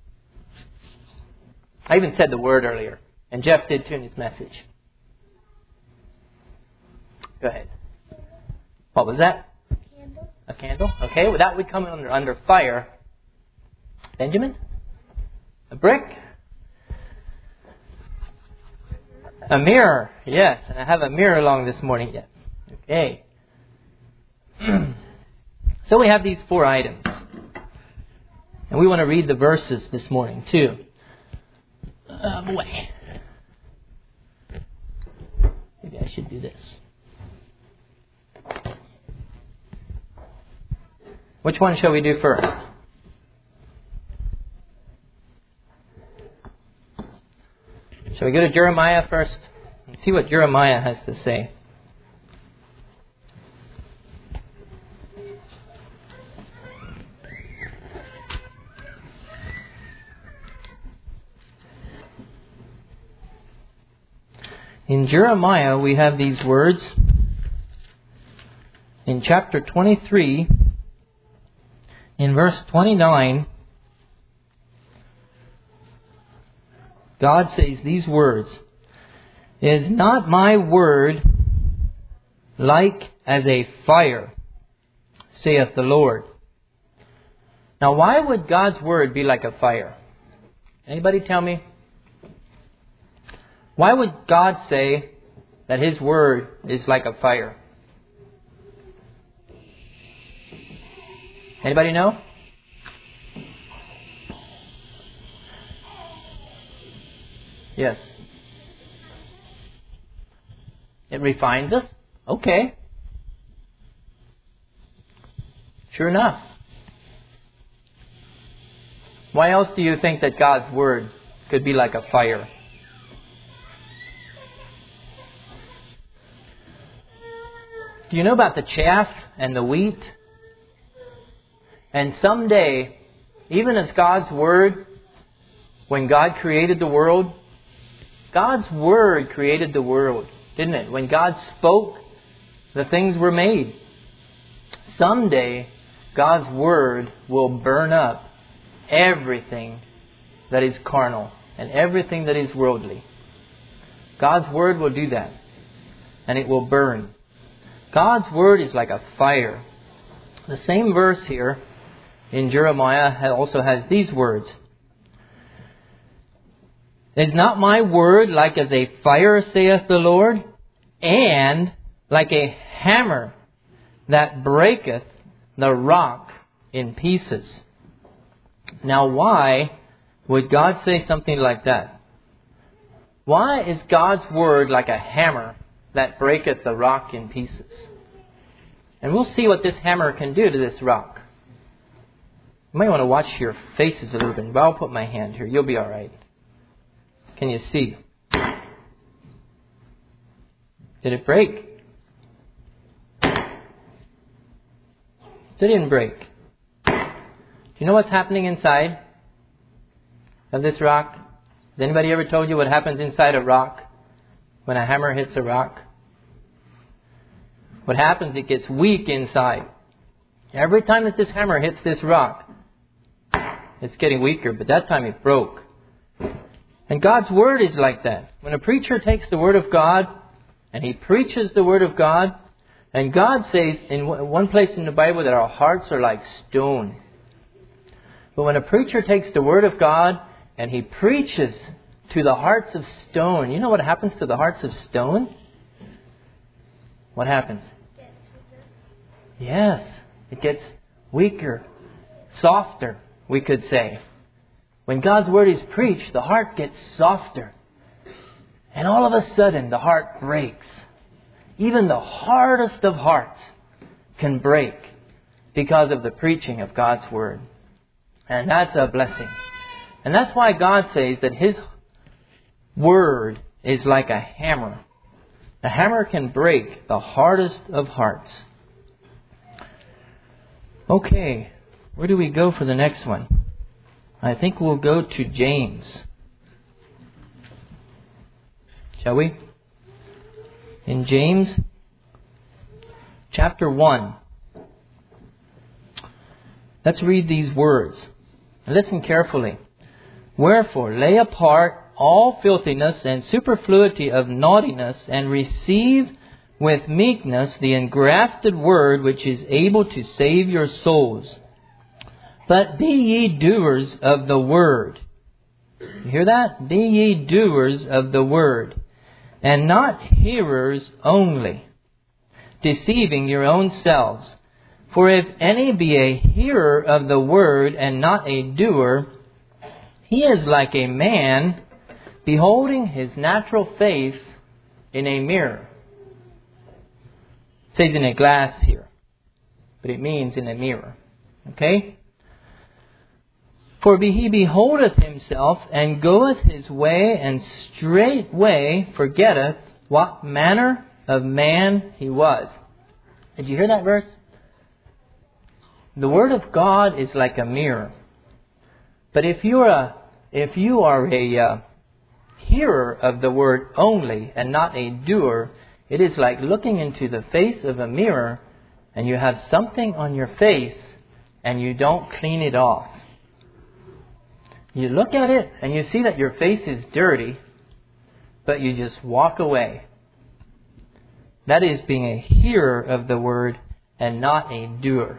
I even said the word earlier. And Jeff did too in his message. Go ahead. What was that? Candle. A candle? Okay, well that would come under fire. Benjamin? A brick? A mirror. Yes, and I have a mirror along this morning. Yes. Okay. So we have these 4 items. And we want to read the verses this morning too. Boy. Maybe I should do this. Which one shall we do first? Shall we go to Jeremiah first? And see what Jeremiah has to say. In Jeremiah, we have these words. In chapter 23, in verse 29, God says these words, "Is not my word like as a fire, saith the Lord." Now, why would God's word be like a fire? Anybody tell me? Why would God say that His word is like a fire? Anybody know? Yes. It refines us? Okay. Sure enough. Why else do you think that God's word could be like a fire? Do you know about the chaff and the wheat? And someday, even as God's word, when God created the world, God's word created the world, didn't it? When God spoke, the things were made. someday God's Word will burn up everything that is carnal and everything that is worldly. God's Word will do that. And it will burn. God's Word is like a fire. The same verse here in Jeremiah also has these words. Is not my word like as a fire, saith the Lord, and like a hammer that breaketh the rock in pieces? Now why would God say something like that? Why is God's word like a hammer that breaketh the rock in pieces? And we'll see what this hammer can do to this rock. You might want to watch your faces a little bit, but I'll put my hand here. You'll be all right. Can you see? Did it break? It didn't break. Do you know what's happening inside of this rock? Has anybody ever told you what happens inside a rock when a hammer hits a rock? What happens, it gets weak inside. Every time that this hammer hits this rock, it's getting weaker, but that time it broke. And God's Word is like that. When a preacher takes the Word of God and he preaches the Word of God, and God says in one place in the Bible that our hearts are like stone. But when a preacher takes the Word of God and he preaches to the hearts of stone, you know what happens to the hearts of stone? What happens? Yes, it gets weaker, softer, we could say. When God's Word is preached, the heart gets softer. And all of a sudden, the heart breaks. Even the hardest of hearts can break because of the preaching of God's Word. And that's a blessing. And that's why God says that His Word is like a hammer. A hammer can break the hardest of hearts. Okay, where do we go for the next one? I think we'll go to James. Shall we? In James chapter 1. Let's read these words. Listen carefully. Wherefore, lay apart all filthiness and superfluity of naughtiness, and receive with meekness the engrafted word which is able to save your souls. But be ye doers of the word. You hear that? Be ye doers of the word, and not hearers only, deceiving your own selves. For if any be a hearer of the word and not a doer, he is like a man beholding his natural face in a mirror. It says in a glass here, but it means in a mirror. Okay? For he beholdeth himself, and goeth his way, and straightway forgetteth what manner of man he was. Did you hear that verse? The Word of God is like a mirror. But if you are a hearer of the Word only and not a doer, it is like looking into the face of a mirror and you have something on your face and you don't clean it off. You look at it and you see that your face is dirty, but you just walk away. That is being a hearer of the Word and not a doer.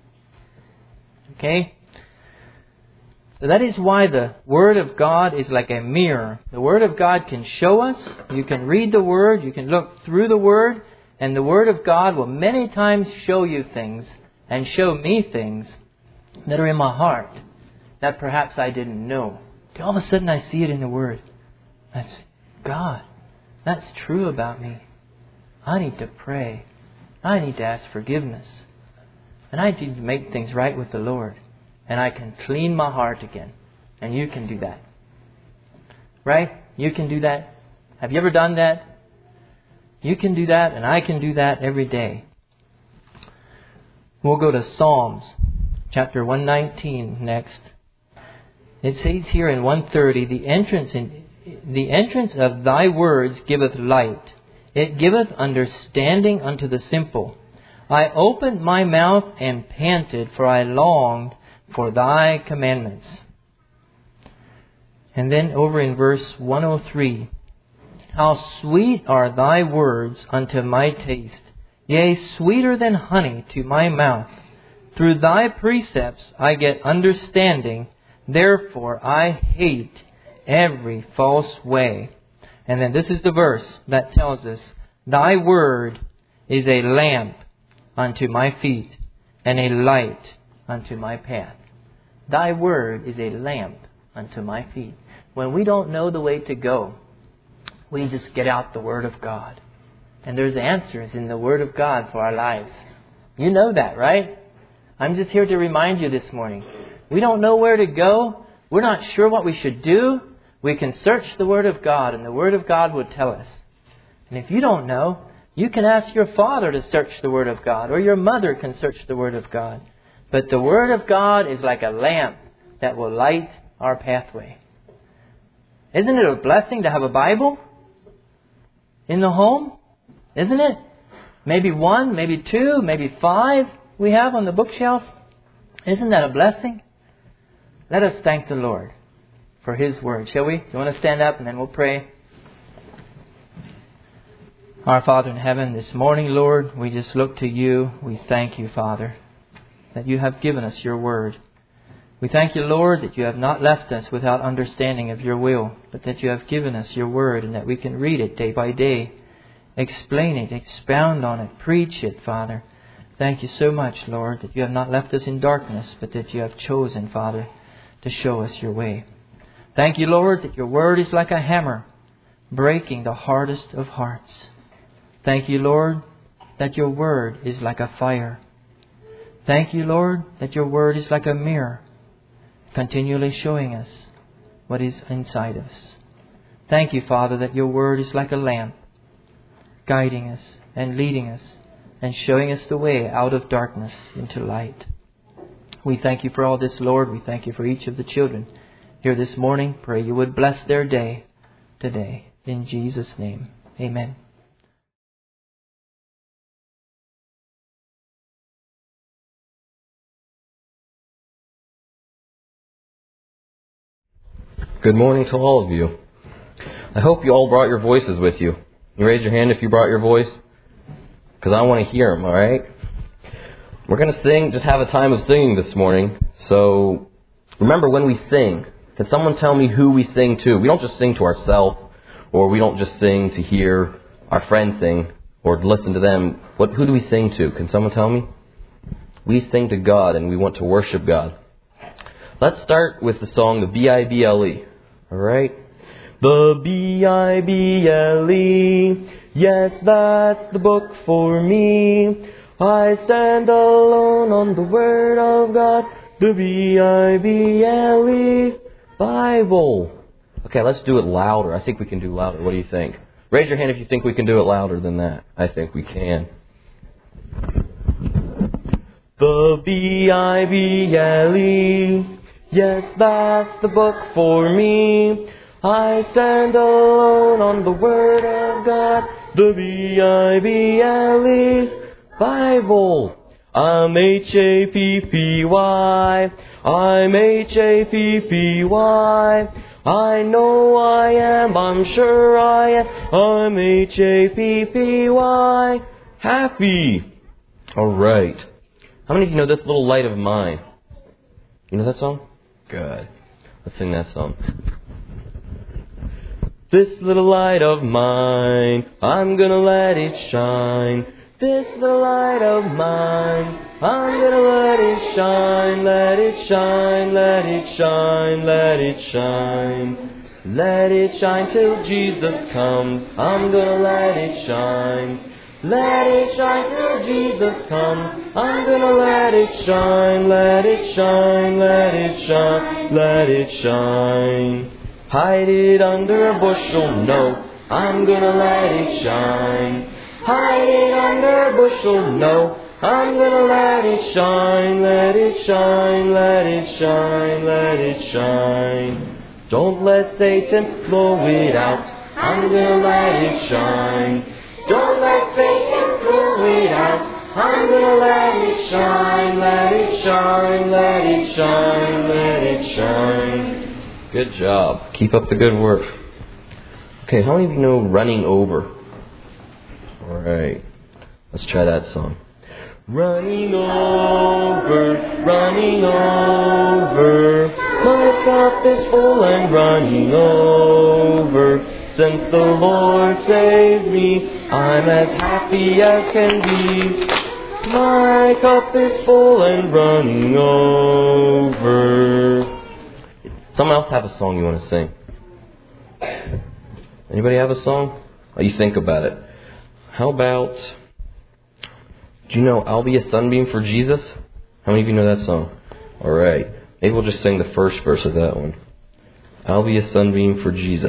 Okay? So that is why the Word of God is like a mirror. The Word of God can show us. You can read the Word. You can look through the Word. And the Word of God will many times show you things and show me things that are in my heart that perhaps I didn't know. All of a sudden I see it in the Word. That's God. That's true about me. I need to pray. I need to ask forgiveness. And I need to make things right with the Lord. And I can clean my heart again. And you can do that. Right? You can do that. Have you ever done that? You can do that, and I can do that every day. We'll go to Psalms chapter 119 next. It says here in 130, the entrance of thy words giveth light. It giveth understanding unto the simple. I opened my mouth and panted, for I longed for thy commandments. And then over in verse 103, how sweet are thy words unto my taste, yea, sweeter than honey to my mouth. Through thy precepts I get understanding, therefore I hate every false way. And then this is the verse that tells us, thy word is a lamp unto my feet and a light unto my path. Thy word is a lamp unto my feet. When we don't know the way to go, we just get out the Word of God. And there's answers in the Word of God for our lives. You know that, right? I'm just here to remind you this morning. We don't know where to go. We're not sure what we should do. We can search the Word of God, and the Word of God will tell us. And if you don't know, you can ask your father to search the Word of God, or your mother can search the Word of God. But the Word of God is like a lamp that will light our pathway. Isn't it a blessing to have a Bible in the home? Isn't it? Maybe 1, maybe 2, maybe 5 we have on the bookshelf. Isn't that a blessing? Let us thank the Lord for His Word, shall we? You want to stand up and then we'll pray? Our Father in heaven, this morning, Lord, we just look to You. We thank You, Father, that You have given us Your Word. We thank You, Lord, that You have not left us without understanding of Your will, but that You have given us Your Word and that we can read it day by day, explain it, expound on it, preach it, Father. Thank You so much, Lord, that You have not left us in darkness, but that You have chosen, Father, to show us Your way. Thank You, Lord, that Your Word is like a hammer, breaking the hardest of hearts. Thank You, Lord, that Your Word is like a fire. Thank You, Lord, that Your Word is like a mirror, continually showing us what is inside us. Thank You, Father, that Your Word is like a lamp, guiding us and leading us and showing us the way out of darkness into light. We thank You for all this, Lord. We thank You for each of the children here this morning. Pray You would bless their day today. In Jesus' name, amen. Good morning to all of you. I hope you all brought your voices with you. You raise your hand if you brought your voice, because I want to hear them, all right? We're going to sing, just have a time of singing this morning. So remember, when we sing, can someone tell me who we sing to? We don't just sing to ourselves, or we don't just sing to hear our friends sing or listen to them. Who do we sing to? Can someone tell me? We sing to God, and we want to worship God. Let's start with the song, the B-I-B-L-E. All right? The B-I-B-L-E, yes, that's the book for me. I stand alone on the Word of God, the B-I-B-L-E, Bible. Okay, let's do it louder. I think we can do louder. What do you think? Raise your hand if you think we can do it louder than that. I think we can. The B-I-B-L-E, yes, that's the book for me. I stand alone on the Word of God, the B-I-B-L-E, Bible. I'm H-A-P-P-Y, I'm H-A-P-P-Y. I know I am, I'm sure I am, I'm H-A-P-P-Y, happy. All right. How many of you know This Little Light of Mine? You know that song? Good. Let's sing that song. This little light of mine, I'm gonna let it shine. This little light of mine, I'm gonna let it shine. Let it shine, let it shine, let it shine. Let it shine till Jesus comes. I'm gonna let it shine. Let it shine till Jesus comes. I'm gonna let it shine, let it shine, let it shine, let it shine. Hide it under a bushel, no, I'm gonna let it shine. Hide it under a bushel, no, I'm gonna let it shine, let it shine, let it shine, let it shine. Don't let Satan blow it out, I'm gonna let it shine. Don't let Satan blow it out, I'm gonna let it shine, let it shine, let it shine, let it shine. Good job. Keep up the good work. Okay, how many of you know Running Over? Alright, let's try that song. Running over, running over, my cup is full and running over. Since the Lord saved me, I'm as happy as can be. My cup is full and running over. Someone else have a song you want to sing? Anybody have a song? Oh, you think about it. How about, do you know I'll Be a Sunbeam for Jesus? How many of you know that song? Alright. Maybe we'll just sing the first verse of that one. I'll be a sunbeam for Jesus.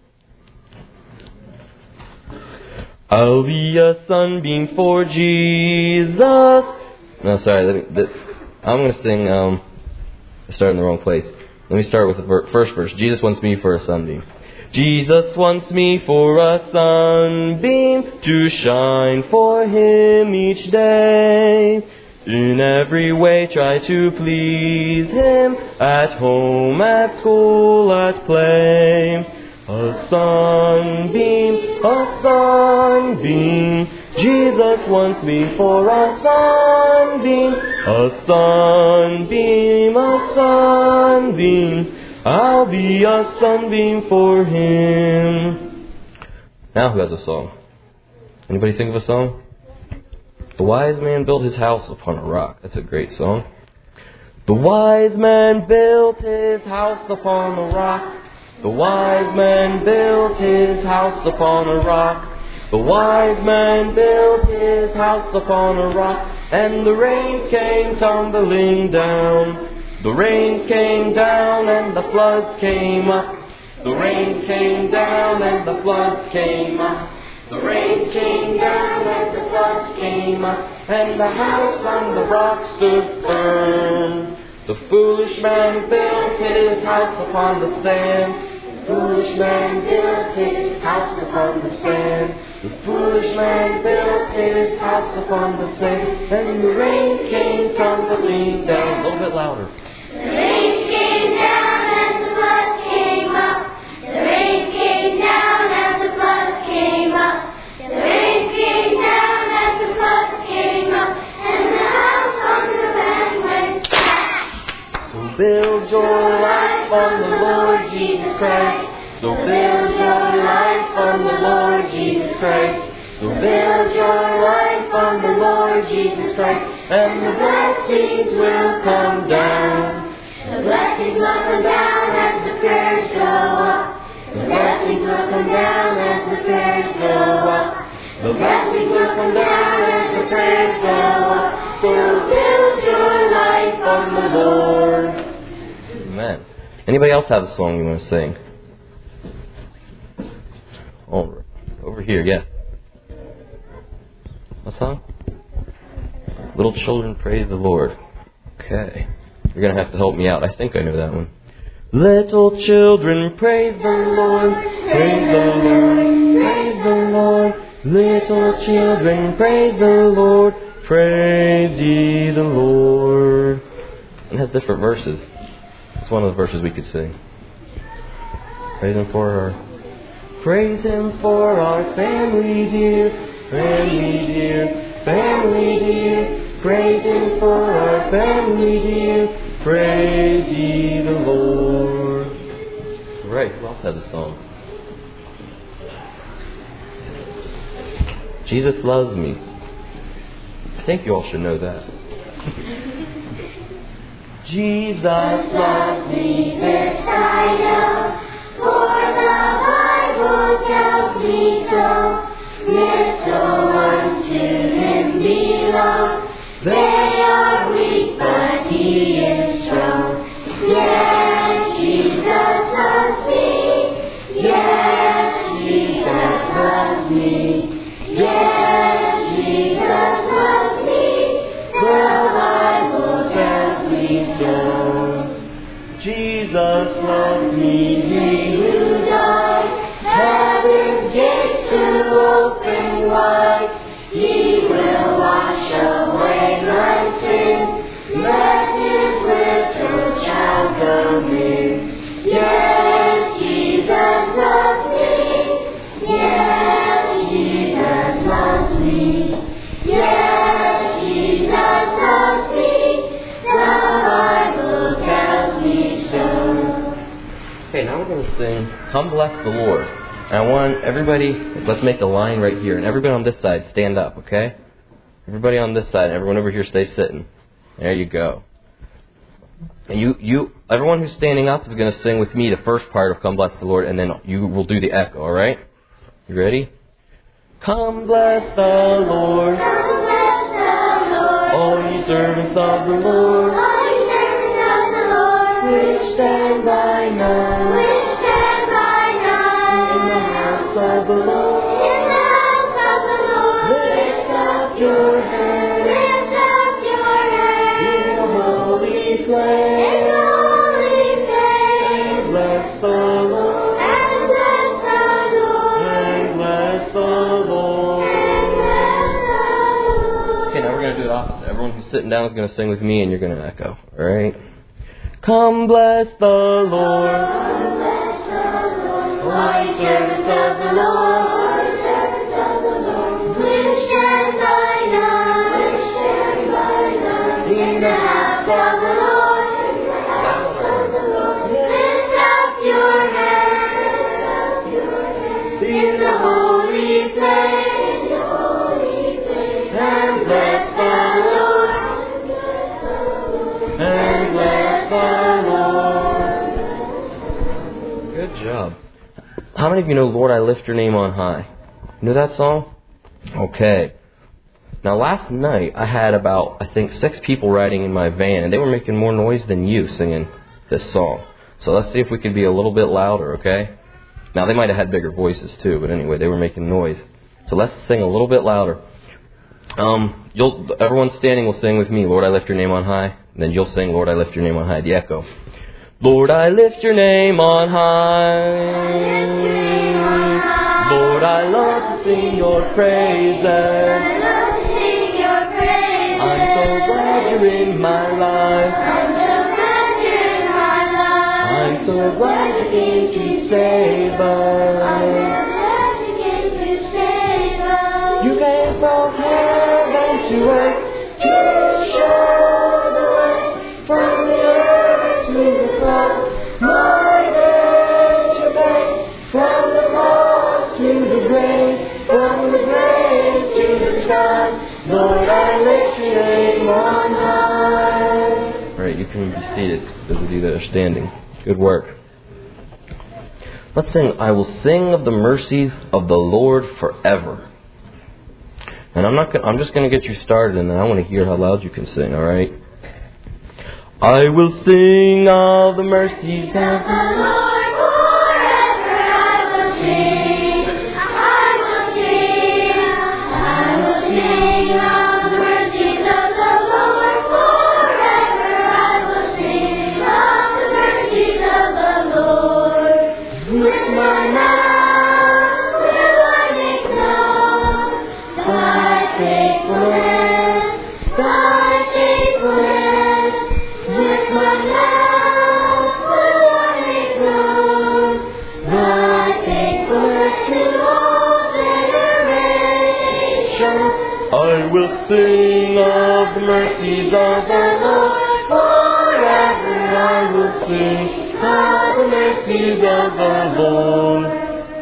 I'll be a sunbeam for Jesus. No, sorry. I'm going to sing, I started in the wrong place. Let me start with the first verse. Jesus wants me for a sunbeam. Jesus wants me for a sunbeam to shine for Him each day. In every way try to please Him, at home, at school, at play. A sunbeam, Jesus wants me for a sunbeam, a sunbeam, a sunbeam. I'll be a sunbeam for Him. Now who has a song? Anybody think of a song? The wise man built his house upon a rock. That's a great song. The wise man built his house upon a rock. The wise man built his house upon a rock. The wise man built his house upon a rock. And the rains came tumbling down. The rains came down and the floods came up. The rains came down and the floods came up. The rain came down and the floods came up, and the house on the rock stood firm. The foolish man built his house upon the sand. The foolish man built his house upon the sand. The foolish man built his house upon the sand, and the rain came tumbling down. A little bit louder. The rain came down and the floods came up. The rain came down and the floods came up. The rain came down and the floods came up. And the house on the land went down. So build your life on the Lord Jesus Christ. So build your life on the Lord Jesus Christ. So build your life on the Lord Jesus Christ. And the blessings will come down. The blessings will come down as the prayers go up. The blessings will come down as the prayers go up. The blessings will come down as the prayers go up. So build your life on the Lord. Amen. Anybody else have a song you want to sing? Over here, yeah. What song? Little children praise the Lord. Okay. You're going to have to help me out. I think I know that one. Little children praise the Lord. Praise the Lord. Praise the Lord. Little children praise the Lord. Praise ye the Lord. It has different verses. It's one of the verses we could sing. Praise Him for our family dear. Family dear. Family dear. Praise Him for our family dear. Praise ye the Lord. Right, who else has a song? Jesus loves me. I think you all should know that. Jesus loves me, this I know, for the Bible tells me so. Little ones to Him belong. They are weak, but He is strong. Yes, Jesus loves me. Yes, Jesus loves me. Yes, Jesus loves me. The Bible tells me so. Jesus loves me. He who died, heaven's gates to open wide. He will wash away going to sing Come Bless the Lord. And I want everybody, let's make the line right here. And everybody on this side, stand up, okay? Everybody on this side, everyone over here, stay sitting. There you go. And everyone who's standing up is going to sing with me the first part of Come Bless the Lord, and then you will do the echo, all right? You ready? Come bless the Lord, Come bless the Lord, all ye servants of the Lord, all ye servants of the Lord, which stand by night, which stand by night, in the house of the Lord. in the house of the Lord. Lift up your hands Lift up your in hands the holy in place, the holy place, and bless the Lord, and bless the Lord, and bless the Lord. and bless the Lord. Okay, now we're going to do it opposite. Everyone who's sitting down is going to sing with me, and you're going to echo. All right? Come bless the Lord, Come bless the Lord, all ye servants of the Lord, all ye servants of the Lord, which stand by night, which stand by night, in the house of the Lord, in the house of the Lord. Lift up your hands in the holy place, and bless the Lord, and bless the Lord. Good job. How many of you know Lord, I lift your name on high? You know that song? Okay. Now last night I had about, I think, 6 people riding in my van, and they were making more noise than you singing this song. So let's see if we could be a little bit louder, okay? Now they might have had bigger voices too, but anyway, they were making noise. So let's sing a little bit louder. Everyone standing will sing with me, Lord, I lift your name on high. And then you'll sing, Lord, I lift your name on high, the echo. Lord, I lift your name on high. Lord, I love to sing your praises. I love to sing your praises. I'm so glad you're in my life. I'm so glad you're in my life. I'm so glad you came to save I'm us. so glad you came to save us. You came from heaven to earth to show the way from the earth to the cross. My debt you paid from the cross to the grave, from the grave to the sky. Lord, I lift your name on high. All right, you can be seated. Those of you that are standing, good work. Let's sing. I will sing of the mercies of the Lord forever. And I'm just going to get you started, and then I want to hear how loud you can sing, all right? I will sing of the mercies of The Lord forever I will sing. I will sing. I will sing of the mercies of the Lord forever. I will sing of the mercies of the Lord. With my mouth will I make known thy faithfulness, thy faithfulness. With my mouth will I make known thy faithfulness to all generations. I will sing of the mercies of the Lord forever. I will sing of the mercies of the Lord.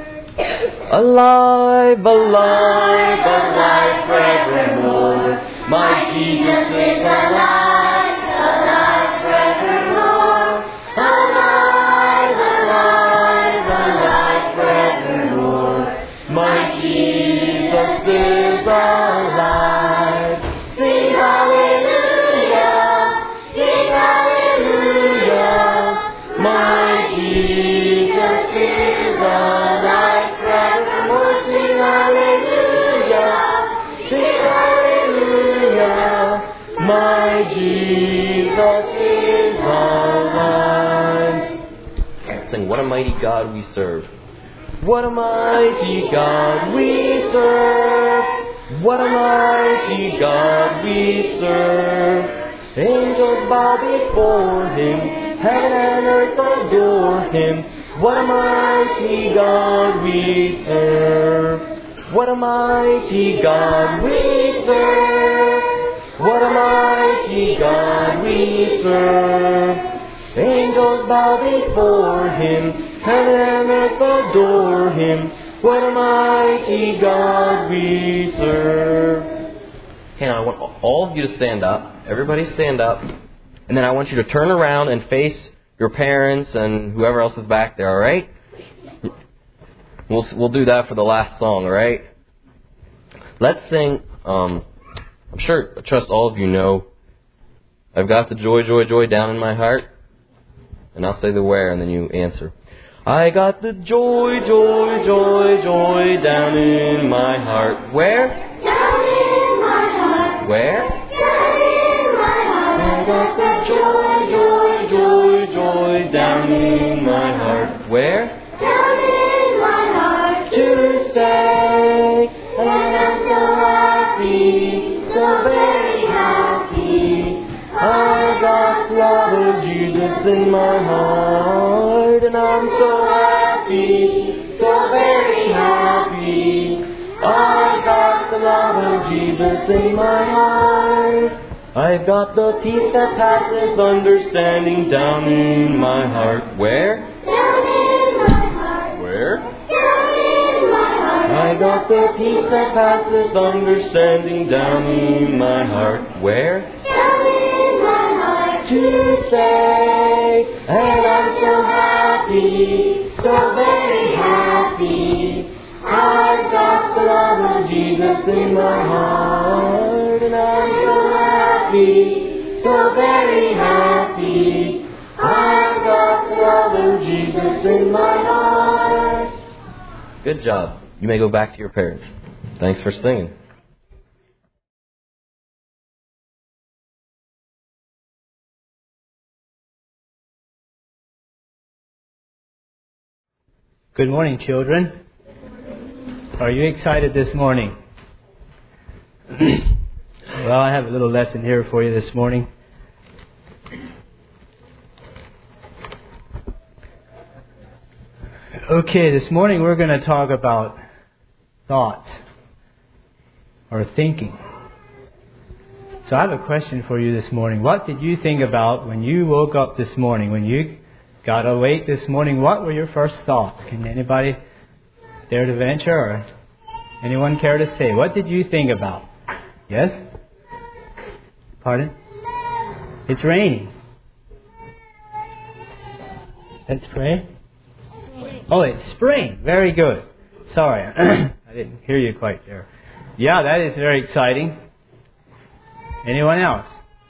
Alive, alive, alive forevermore. My Jesus is alive, alive forevermore. Alive, alive, alive forevermore. My Jesus is alive. Sing hallelujah, sing hallelujah. My Jesus is alive forevermore. Sing hallelujah, sing hallelujah. My Jesus is alive. Sing, what a mighty God we serve. What a mighty God we serve. What a mighty God we serve. Angels bow before him. Heaven and earth adore him. What a mighty God we serve. What a mighty God we serve. What a mighty God we serve. Angels angels bow before Him. Heaven and earth adore Him. What a mighty God we serve. Okay, now I want all of you to stand up. Everybody stand up. And then I want you to turn around and face your parents and whoever else is back there, all right? We'll do that for the last song, all right? Let's sing, I trust all of you know, I've got the joy, joy, joy down in my heart. And I'll say the where and then you answer. I got the joy, joy, joy, joy down in my heart. Where? Down in my heart. Where? Down in my heart. I got the joy, joy, joy, joy down in my heart. Where? Down in my heart. To stay. And I'm so happy, so very happy. I got the love of Jesus in my heart, and I'm so happy, so very happy. I got the love of Jesus in my heart. I've got the peace that passes understanding down in my heart. Where? Down in my heart. Where? Down in my heart. I got the peace that passes understanding down in my heart. Where? Down in my heart. To say, and I'm so happy, so very happy. I've got the love of Jesus in my heart, and I'm so happy, so very happy. I've got the love of Jesus in my heart. Good job. You may go back to your parents. Thanks for singing. Good morning, children. Are you excited this morning? Well, I have a little lesson here for you this morning. Okay, this morning we're going to talk about thoughts or thinking. So I have a question for you this morning. What did you think about when you woke up this morning? When you got awake this morning, what were your first thoughts? Can anybody dare to venture or anyone care to say? What did you think about? Yes? Pardon? It's raining. Let's pray. Oh, it's spring. Very good. Sorry, I didn't hear you quite there. Yeah, that is very exciting. Anyone else?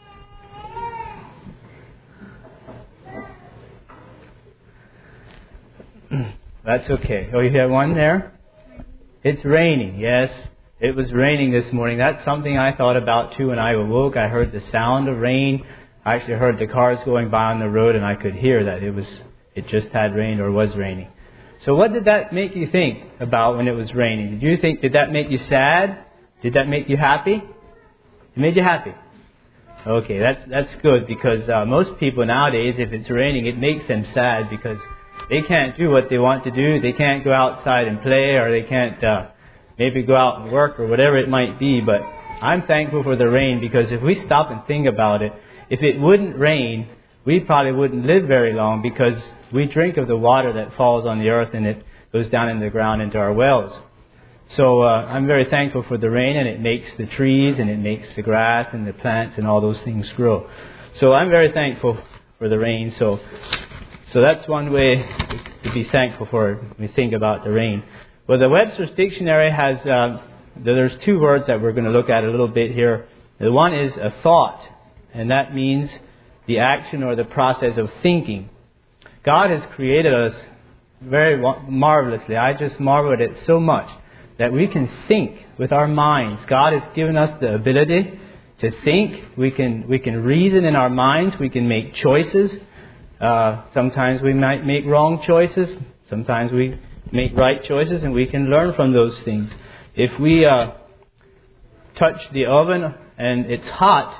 That's okay. Oh, you have one there? It's raining. Yes, it was raining this morning. That's something I thought about too when I awoke. I heard the sound of rain. I actually heard the cars going by on the road, and I could hear that it just had rained or was raining. So what did that make you think about when it was raining? Did that make you sad? Did that make you happy? It made you happy. Okay, that's good, because most people nowadays, if it's raining, it makes them sad because they can't do what they want to do. They can't go outside and play, or they can't maybe go out and work or whatever it might be. But I'm thankful for the rain, because if we stop and think about it, if it wouldn't rain, we probably wouldn't live very long, because we drink of the water that falls on the earth and it goes down in the ground into our wells. So I'm very thankful for the rain, and it makes the trees and it makes the grass and the plants and all those things grow. So I'm very thankful for the rain. So that's one way to be thankful for it when we think about the rain. Well, the Webster's Dictionary has, there's two words that we're going to look at a little bit here. The one is a thought, and that means the action or the process of thinking. God has created us very marvelously. I just marvel at it so much that we can think with our minds. God has given us the ability to think. We can reason in our minds. We can make choices. Sometimes we might make wrong choices. Sometimes we make right choices, and we can learn from those things. If we touch the oven and it's hot,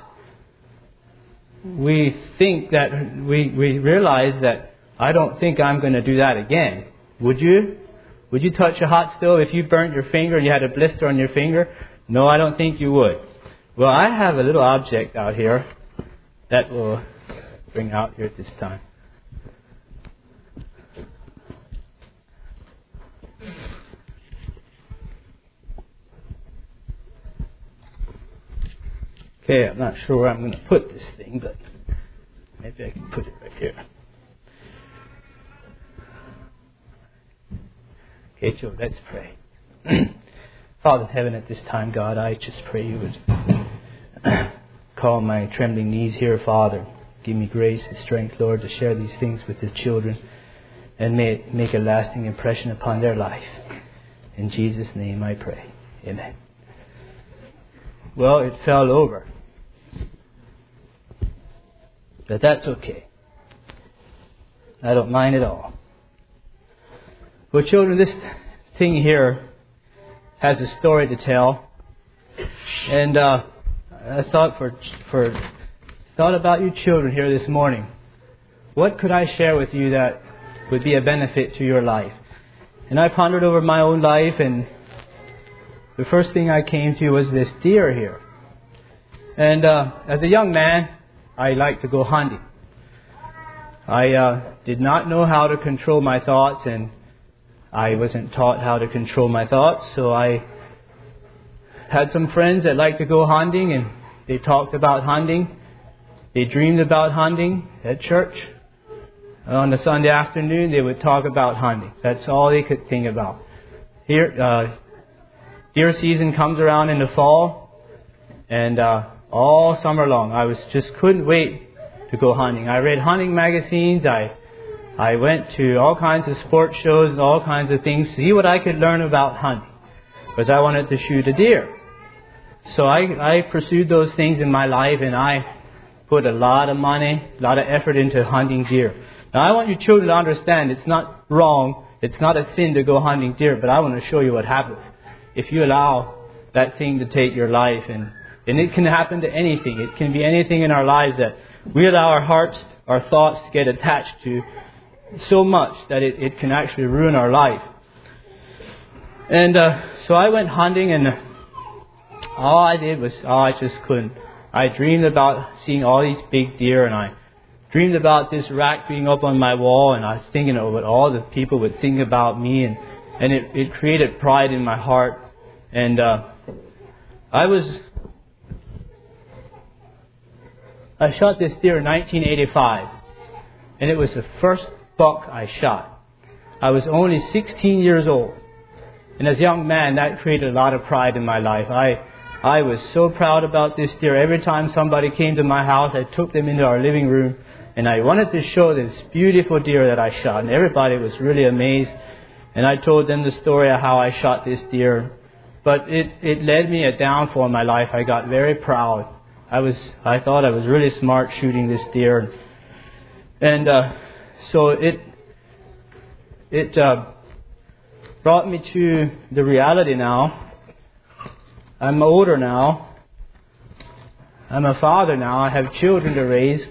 we think that we realize that I don't think I'm going to do that again. Would you? Would you touch a hot stove if you burnt your finger and you had a blister on your finger? No, I don't think you would. Well, I have a little object out here that we'll bring out here at this time. Okay, I'm not sure where I'm going to put this thing, but maybe I can put it right here. Okay, Joe, let's pray. Father in heaven, at this time, God, I just pray you would calm my trembling knees here, Father. Give me grace and strength, Lord, to share these things with the children, and may it make a lasting impression upon their life. In Jesus' name I pray. Amen. Well, it fell over. But that's okay. I don't mind at all. Well, children, this thing here has a story to tell. And I thought thought about you children here this morning. What could I share with you that would be a benefit to your life? And I pondered over my own life, and the first thing I came to was this deer here. And as a young man, I liked to go hunting. I did not know how to control my thoughts, and I wasn't taught how to control my thoughts, so I had some friends that liked to go hunting, and they talked about hunting. They dreamed about hunting at church. On a Sunday afternoon, they would talk about hunting. That's all they could think about. Here, deer season comes around in the fall, and all summer long, I just couldn't wait to go hunting. I read hunting magazines. I went to all kinds of sports shows and all kinds of things to see what I could learn about hunting, because I wanted to shoot a deer. So I pursued those things in my life, and I put a lot of money, a lot of effort into hunting deer. Now, I want you children to understand it's not wrong, it's not a sin to go hunting deer, but I want to show you what happens if you allow that thing to take your life. And it can happen to anything. It can be anything in our lives that we allow our hearts, our thoughts to get attached to so much that it can actually ruin our life. And so I went hunting, and all I did was, I just couldn't. I dreamed about seeing all these big deer, and I dreamed about this rack being up on my wall, and I was thinking of what all the people would think about me, and it created pride in my heart. And I shot this deer in 1985, and it was the first buck I shot. I was only 16 years old, and as a young man, that created a lot of pride in my life. I was so proud about this deer. Every time somebody came to my house, I took them into our living room, and I wanted to show this beautiful deer that I shot. And everybody was really amazed. And I told them the story of how I shot this deer. But it led me a downfall in my life. I got very proud. I thought I was really smart shooting this deer. And so it brought me to the reality now. I'm older now. I'm a father now. I have children to raise.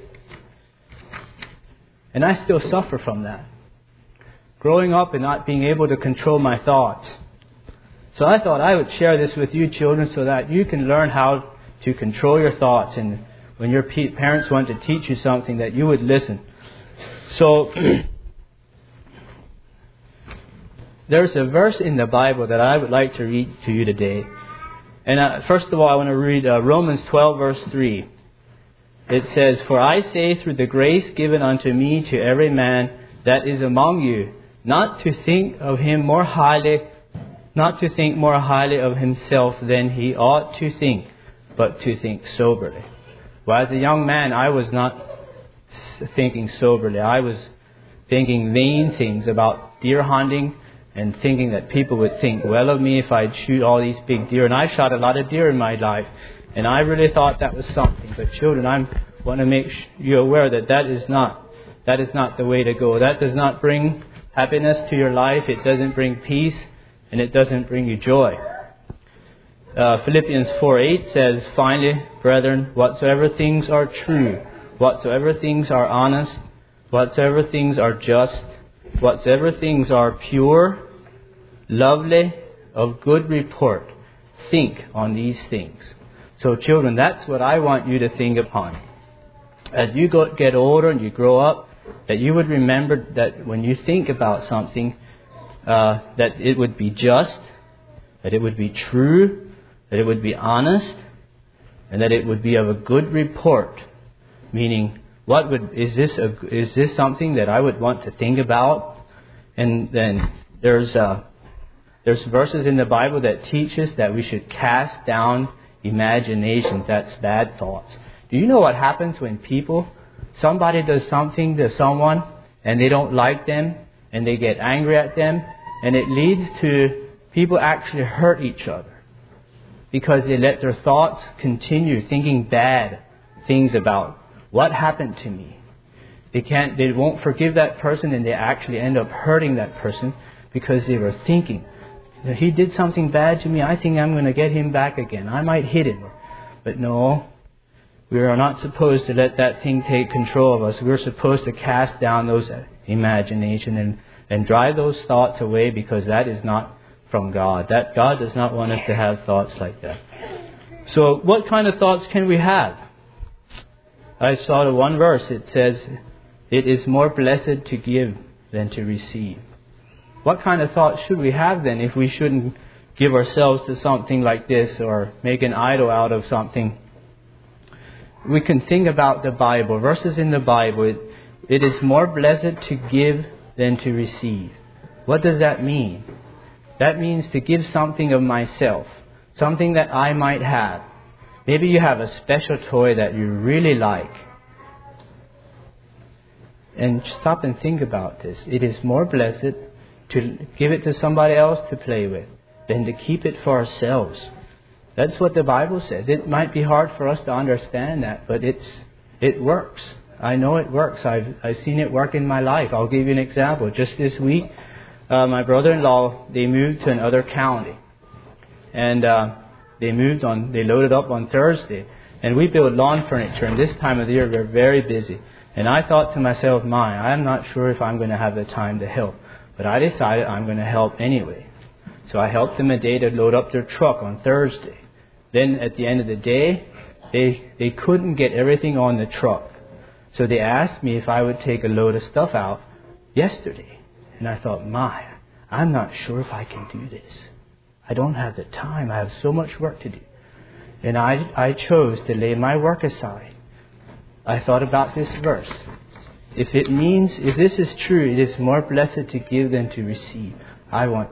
And I still suffer from that. Growing up and not being able to control my thoughts. So I thought I would share this with you children so that you can learn how to control your thoughts. And when your parents want to teach you something, that you would listen. So there's a verse in the Bible that I would like to read to you today. And first of all, I want to read Romans 12, verse 3. It says, "For I say through the grace given unto me to every man that is among you, not to think more highly of himself than he ought to think, but to think soberly." Well, as a young man, I was not thinking soberly. I was thinking vain things about deer hunting, and thinking that people would think well of me if I'd shoot all these big deer. And I shot a lot of deer in my life. And I really thought that was something. But children, I want to make you aware that is not the way to go. That does not bring happiness to your life. It doesn't bring peace. And it doesn't bring you joy. Philippians 4:8 says, "Finally, brethren, whatsoever things are true, whatsoever things are honest, whatsoever things are just, whatsoever things are pure, lovely, of good report, think on these things." So children, that's what I want you to think upon. As you get older and you grow up, that you would remember that when you think about something, that it would be just, that it would be true, that it would be honest, and that it would be of a good report. Meaning, is this something that I would want to think about? And then there's verses in the Bible that teach us that we should cast down imaginations, that's bad thoughts. Do you know what happens when somebody does something to someone and they don't like them and they get angry at them, and it leads to people actually hurt each other because they let their thoughts continue thinking bad things about what happened to me. They won't forgive that person, and they actually end up hurting that person because they were thinking, he did something bad to me, I think I'm going to get him back again. I might hit him. But no, we are not supposed to let that thing take control of us. We're supposed to cast down those imagination and drive those thoughts away, because that is not from God. That God does not want us to have thoughts like that. So what kind of thoughts can we have? I saw the one verse. It says, it is more blessed to give than to receive. What kind of thoughts should we have then if we shouldn't give ourselves to something like this or make an idol out of something? We can think about the Bible, verses in the Bible. It is more blessed to give than to receive. What does that mean? That means to give something of myself, something that I might have. Maybe you have a special toy that you really like. And stop and think about this. It is more blessed to give it to somebody else to play with than to keep it for ourselves. That's what the Bible says. It might be hard for us to understand that, but it works. I know it works. I've seen it work in my life. I'll give you an example. Just this week, my brother-in-law, they moved to another county. And they loaded up on Thursday. And we build lawn furniture, and this time of the year we're very busy. And I thought to myself, I'm not sure if I'm going to have the time to help. But I decided I'm going to help anyway. So I helped them a day to load up their truck on Thursday. Then at the end of the day, they couldn't get everything on the truck. So they asked me if I would take a load of stuff out yesterday. And I thought, I'm not sure if I can do this. I don't have the time. I have so much work to do. And I chose to lay my work aside. I thought about this verse. If this is true, it is more blessed to give than to receive. I want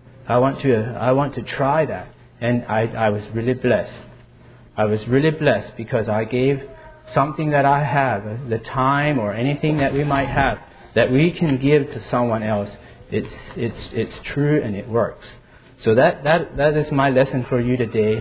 to try that. And I was really blessed. I was really blessed because I gave something that I have, the time or anything that we might have, that we can give to someone else. It's true and it works. So that is my lesson for you today,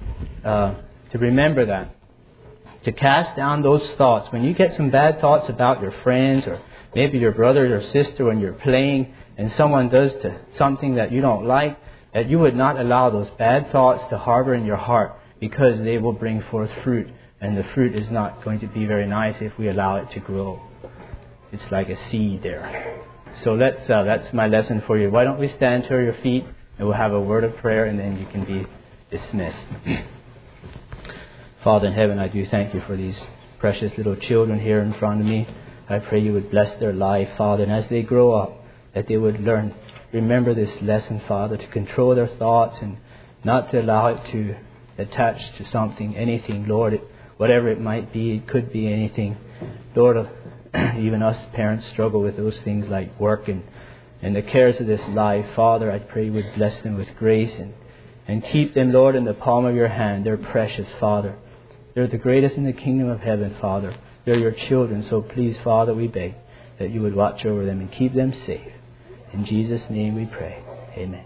to remember that. To cast down those thoughts. When you get some bad thoughts about your friends or maybe your brother or sister when you're playing and someone does something that you don't like, that you would not allow those bad thoughts to harbor in your heart, because they will bring forth fruit. And the fruit is not going to be very nice if we allow it to grow. It's like a seed there. So that's my lesson for you. Why don't we stand to your feet and we'll have a word of prayer, and then you can be dismissed. Father in heaven, I do thank you for these precious little children here in front of me. I pray you would bless their life, Father, and as they grow up, that they would remember this lesson, Father, to control their thoughts and not to allow it to attach to something, anything, Lord, whatever it might be. It could be anything. Lord, even us parents struggle with those things like work and the cares of this life. Father, I pray you would bless them with grace and keep them, Lord, in the palm of your hand. They're precious, Father. They're the greatest in the kingdom of heaven, Father. They're your children. So please, Father, we beg that you would watch over them and keep them safe. In Jesus' name we pray. Amen.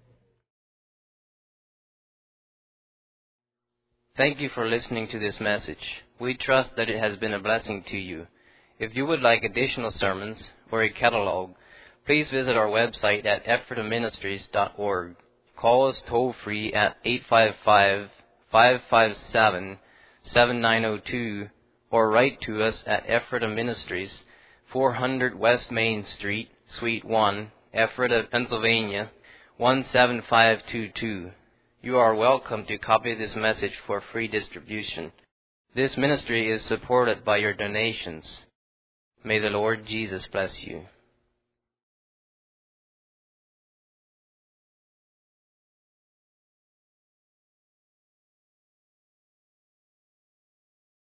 Thank you for listening to this message. We trust that it has been a blessing to you. If you would like additional sermons or a catalog, please visit our website at ephrataministries.org. Call us toll-free at 855-557-7902 or write to us at Ephrata Ministries, 400 West Main Street, Suite 1, Ephrata, Pennsylvania, 17522. You are welcome to copy this message for free distribution. This ministry is supported by your donations. May the Lord Jesus bless you.